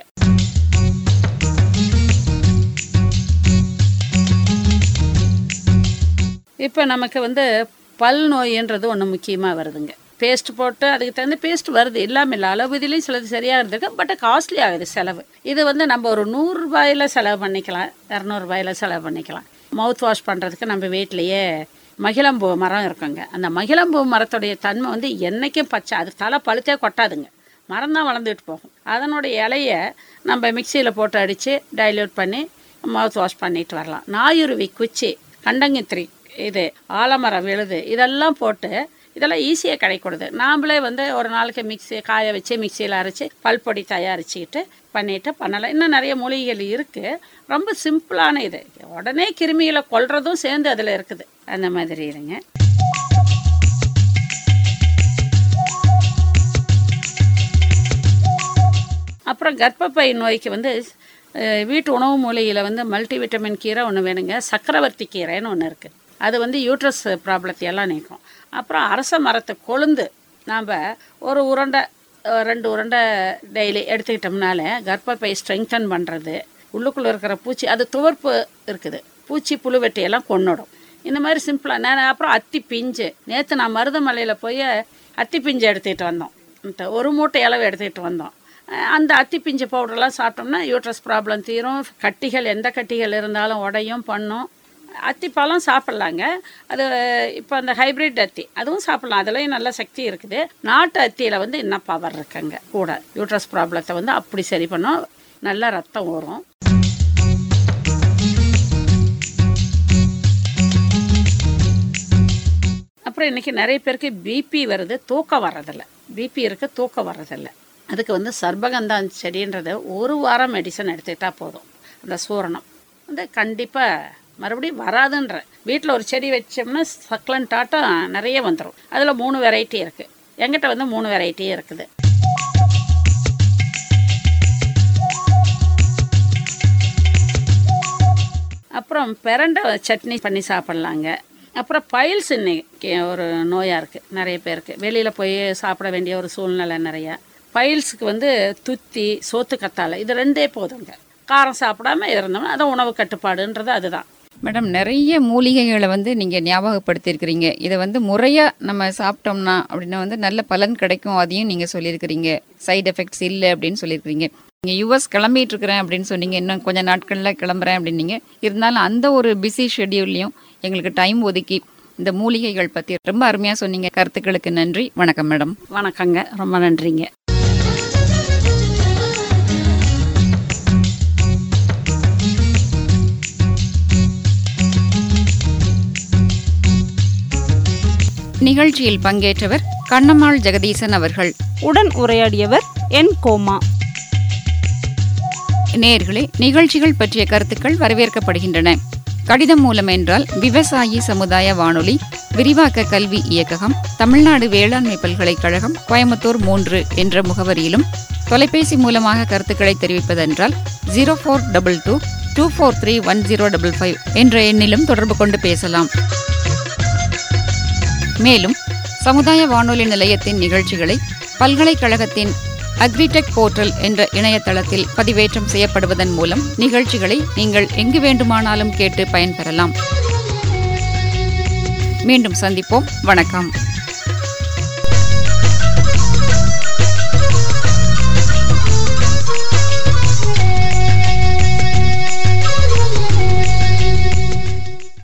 இப்போ நமக்கு வந்து பல் நோயின்றது ஒன்று முக்கியமாக வருதுங்க. பேஸ்ட் போட்டு அதுக்கு தகுந்த பேஸ்ட் வருது, இல்லாமல் இல்லை, அளவு இதுலேயும் சிலது சரியாக இருந்திருக்கு, பட் காஸ்ட்லி ஆகுது செலவு. இது வந்து நம்ம ஒரு நூறுரூபாயில் செலவு பண்ணிக்கலாம், இரநூறுபாயில் செலவு பண்ணிக்கலாம். மவுத் வாஷ் பண்ணுறதுக்கு நம்ம வீட்டிலையே மகிழம்பூ மரம் இருக்குங்க. அந்த மகிழம்பூ மரத்துடைய தன்மை வந்து என்றைக்கும் பச்சை, அது தலை பழுத்தே கொட்டாதுங்க, மரம் தான் வளர்ந்துட்டு போகும். அதனுடைய இலையை நம்ம மிக்சியில் போட்டு அடித்து டைல்யூட் பண்ணி மவுத் வாஷ் பண்ணிட்டு வரலாம். நாயுருவி குச்சி, கண்டங்கித்திரி, இது ஆலமரம் விழுது, இதெல்லாம் போட்டு இதெல்லாம் ஈஸியாக கிடைக்கூடுது. நாம்ளே வந்து ஒரு நாளைக்கு மிக்சி காய வச்சு மிக்சியில் அரைச்சி பல்பொடி தயாரிச்சுக்கிட்டு பண்ணிவிட்டு பண்ணலாம். இன்னும் நிறைய மூலிகைகள் இருக்குது, ரொம்ப சிம்பிளான இது. உடனே கிருமிகளை கொல்றதும் சேர்ந்து அதில் இருக்குது. அந்த மாதிரி இருங்க. அப்புறம் கர்ப்பப்பை நோய்க்கு வந்து வீட்டு உணவு மூலிகையில் வந்து மல்டிவிட்டமின் கீரை ஒன்று வேணுங்க. சக்கரவர்த்தி கீரைன்னு ஒன்று இருக்குது, அது வந்து யூட்ரஸ் ப்ராப்ளத்தையெல்லாம் நீக்கும். அப்புறம் அரச மரத்தை கொழுந்து நாம் ஒரு உருண்டை ரெண்டு உருண்டை டெய்லி எடுத்துக்கிட்டோம்னால கர்ப்பப்பை ஸ்ட்ரெங்தன் பண்ணுறது, உள்ளுக்குள்ளே இருக்கிற பூச்சி, அது துவர்ப்பு இருக்குது, பூச்சி புழுவெட்டியெல்லாம் கொன்னுடும். இந்த மாதிரி சிம்பிளாக நான். அப்புறம் அத்தி பிஞ்சு, நேற்று நான் மருதமலையில் போய் அத்தி பிஞ்சு எடுத்துக்கிட்டு வந்தோம், ஒரு மூட்டை அளவு எடுத்துக்கிட்டு வந்தோம். அந்த அத்தி பிஞ்சு பவுடர்லாம் சாப்பிட்டோம்னா யூட்ரஸ் ப்ராப்ளம் தீரும். கட்டிகள் எந்த கட்டிகள் இருந்தாலும் உடையும் பண்ணும். அத்திப்பழம் சாப்பிட்லாங்க, அது இப்போ அந்த ஹைப்ரிட் அத்தி அதுவும் சாப்பிட்லாம், அதுலேயும் நல்ல சக்தி இருக்குது. நாட்டு அத்தியில் வந்து இன்னும் பவர் இருக்குங்க கூட, யூட்ரஸ் ப்ராப்ளத்தை வந்து அப்படி சரி பண்ணும், நல்ல ரத்தம் வரும். அப்புறம் இன்றைக்கி நிறைய பேருக்கு பிபி வருது, தூக்கம் வர்றதில்லை. பிபி இருக்குது, தூக்கம் வர்றதில்லை. அதுக்கு வந்து சர்பகந்தா செடின்றது ஒரு வாரம் மெடிசன் எடுத்துக்கிட்டால் போதும். அந்த சூரணம் வந்து கண்டிப்பாக மறுபடியும் வராதுன்ற. வீட்டில் ஒரு செடி வச்சோம்னா சக்லண்டாட்டம் நிறைய வந்துடும். அதில் மூணு வெரைட்டி இருக்குது, எங்கிட்ட வந்து மூணு வெரைட்டியே இருக்குது. அப்புறம் பிரண்டை சட்னி பண்ணி சாப்பிட்லாங்க. அப்புறம் பைல்ஸ் இன்னைக்கு ஒரு நோயாக இருக்குது நிறைய பேருக்கு, வெளியில் போய் சாப்பிட வேண்டிய ஒரு சூழ்நிலை நிறையா. பைல்ஸுக்கு வந்து துத்தி, சோத்து கத்தாழை, இது ரெண்டே போதுங்க. காரம் சாப்பிடாம இருந்தோம்னா அதான் உணவு கட்டுப்பாடுன்றது அதுதான். மேடம், நிறைய மூலிகைகளை வந்து நீங்கள் ஞாபகப்படுத்தியிருக்கிறீங்க. இதை வந்து முறையாக நம்ம சாப்பிட்டோம்னா அப்படின்னா வந்து நல்ல பலன் கிடைக்கும், அதையும் நீங்கள் சொல்லியிருக்கிறீங்க. சைடு எஃபெக்ட்ஸ் இல்லை அப்படின்னு சொல்லியிருக்கிறீங்க. நீங்கள் யூஎஸ் கிளம்பிட்டு இருக்கிறேன் அப்படின்னு சொன்னீங்க, இன்னும் கொஞ்சம் நாட்களில் கிளம்புறேன் அப்படின்னீங்க. இருந்தாலும் அந்த ஒரு பிஸி ஷெட்யூல்லையும் எங்களுக்கு டைம் ஒதுக்கி இந்த மூலிகைகள் பற்றி ரொம்ப அருமையாக சொன்னீங்க. கருத்துக்களுக்கு நன்றி. வணக்கம் மேடம். வணக்கங்க, ரொம்ப நன்றிங்க. நிகழ்ச்சியில் பங்கேற்றவர் கண்ணம்மாள் ஜெகதீசன் அவர்கள். உடன் உரையாடியவர் என் கோமா. நேயர்களே, நிகழ்ச்சிகள் பற்றிய கருத்துக்கள் வரவேற்கப்படுகின்றன. கடிதம் மூலம் என்றால் விவசாயி சமுதாய வானொலி, விரிவாக்க கல்வி இயக்ககம், தமிழ்நாடு வேளாண்மை பல்கலைக்கழகம், கோயம்புத்தூர் மூன்று என்ற முகவரியிலும், தொலைபேசி மூலமாக கருத்துக்களை தெரிவிப்பதென்றால் zero four double two two four three one zero double five என்ற எண்ணிலும் தொடர்பு கொண்டு பேசலாம். மேலும் சமுதாய வானொலி நிலையத்தின் நிகழ்ச்சிகளை பல்கலைக்கழகத்தின் அக்ரிடெக் போர்ட்டல் என்ற இணையதளத்தில் பதிவேற்றம் செய்யப்படுவதன் மூலம் நிகழ்ச்சிகளை நீங்கள் எங்கு வேண்டுமானாலும் கேட்டு பயன்பெறலாம். மீண்டும் சந்திப்போம். வணக்கம்.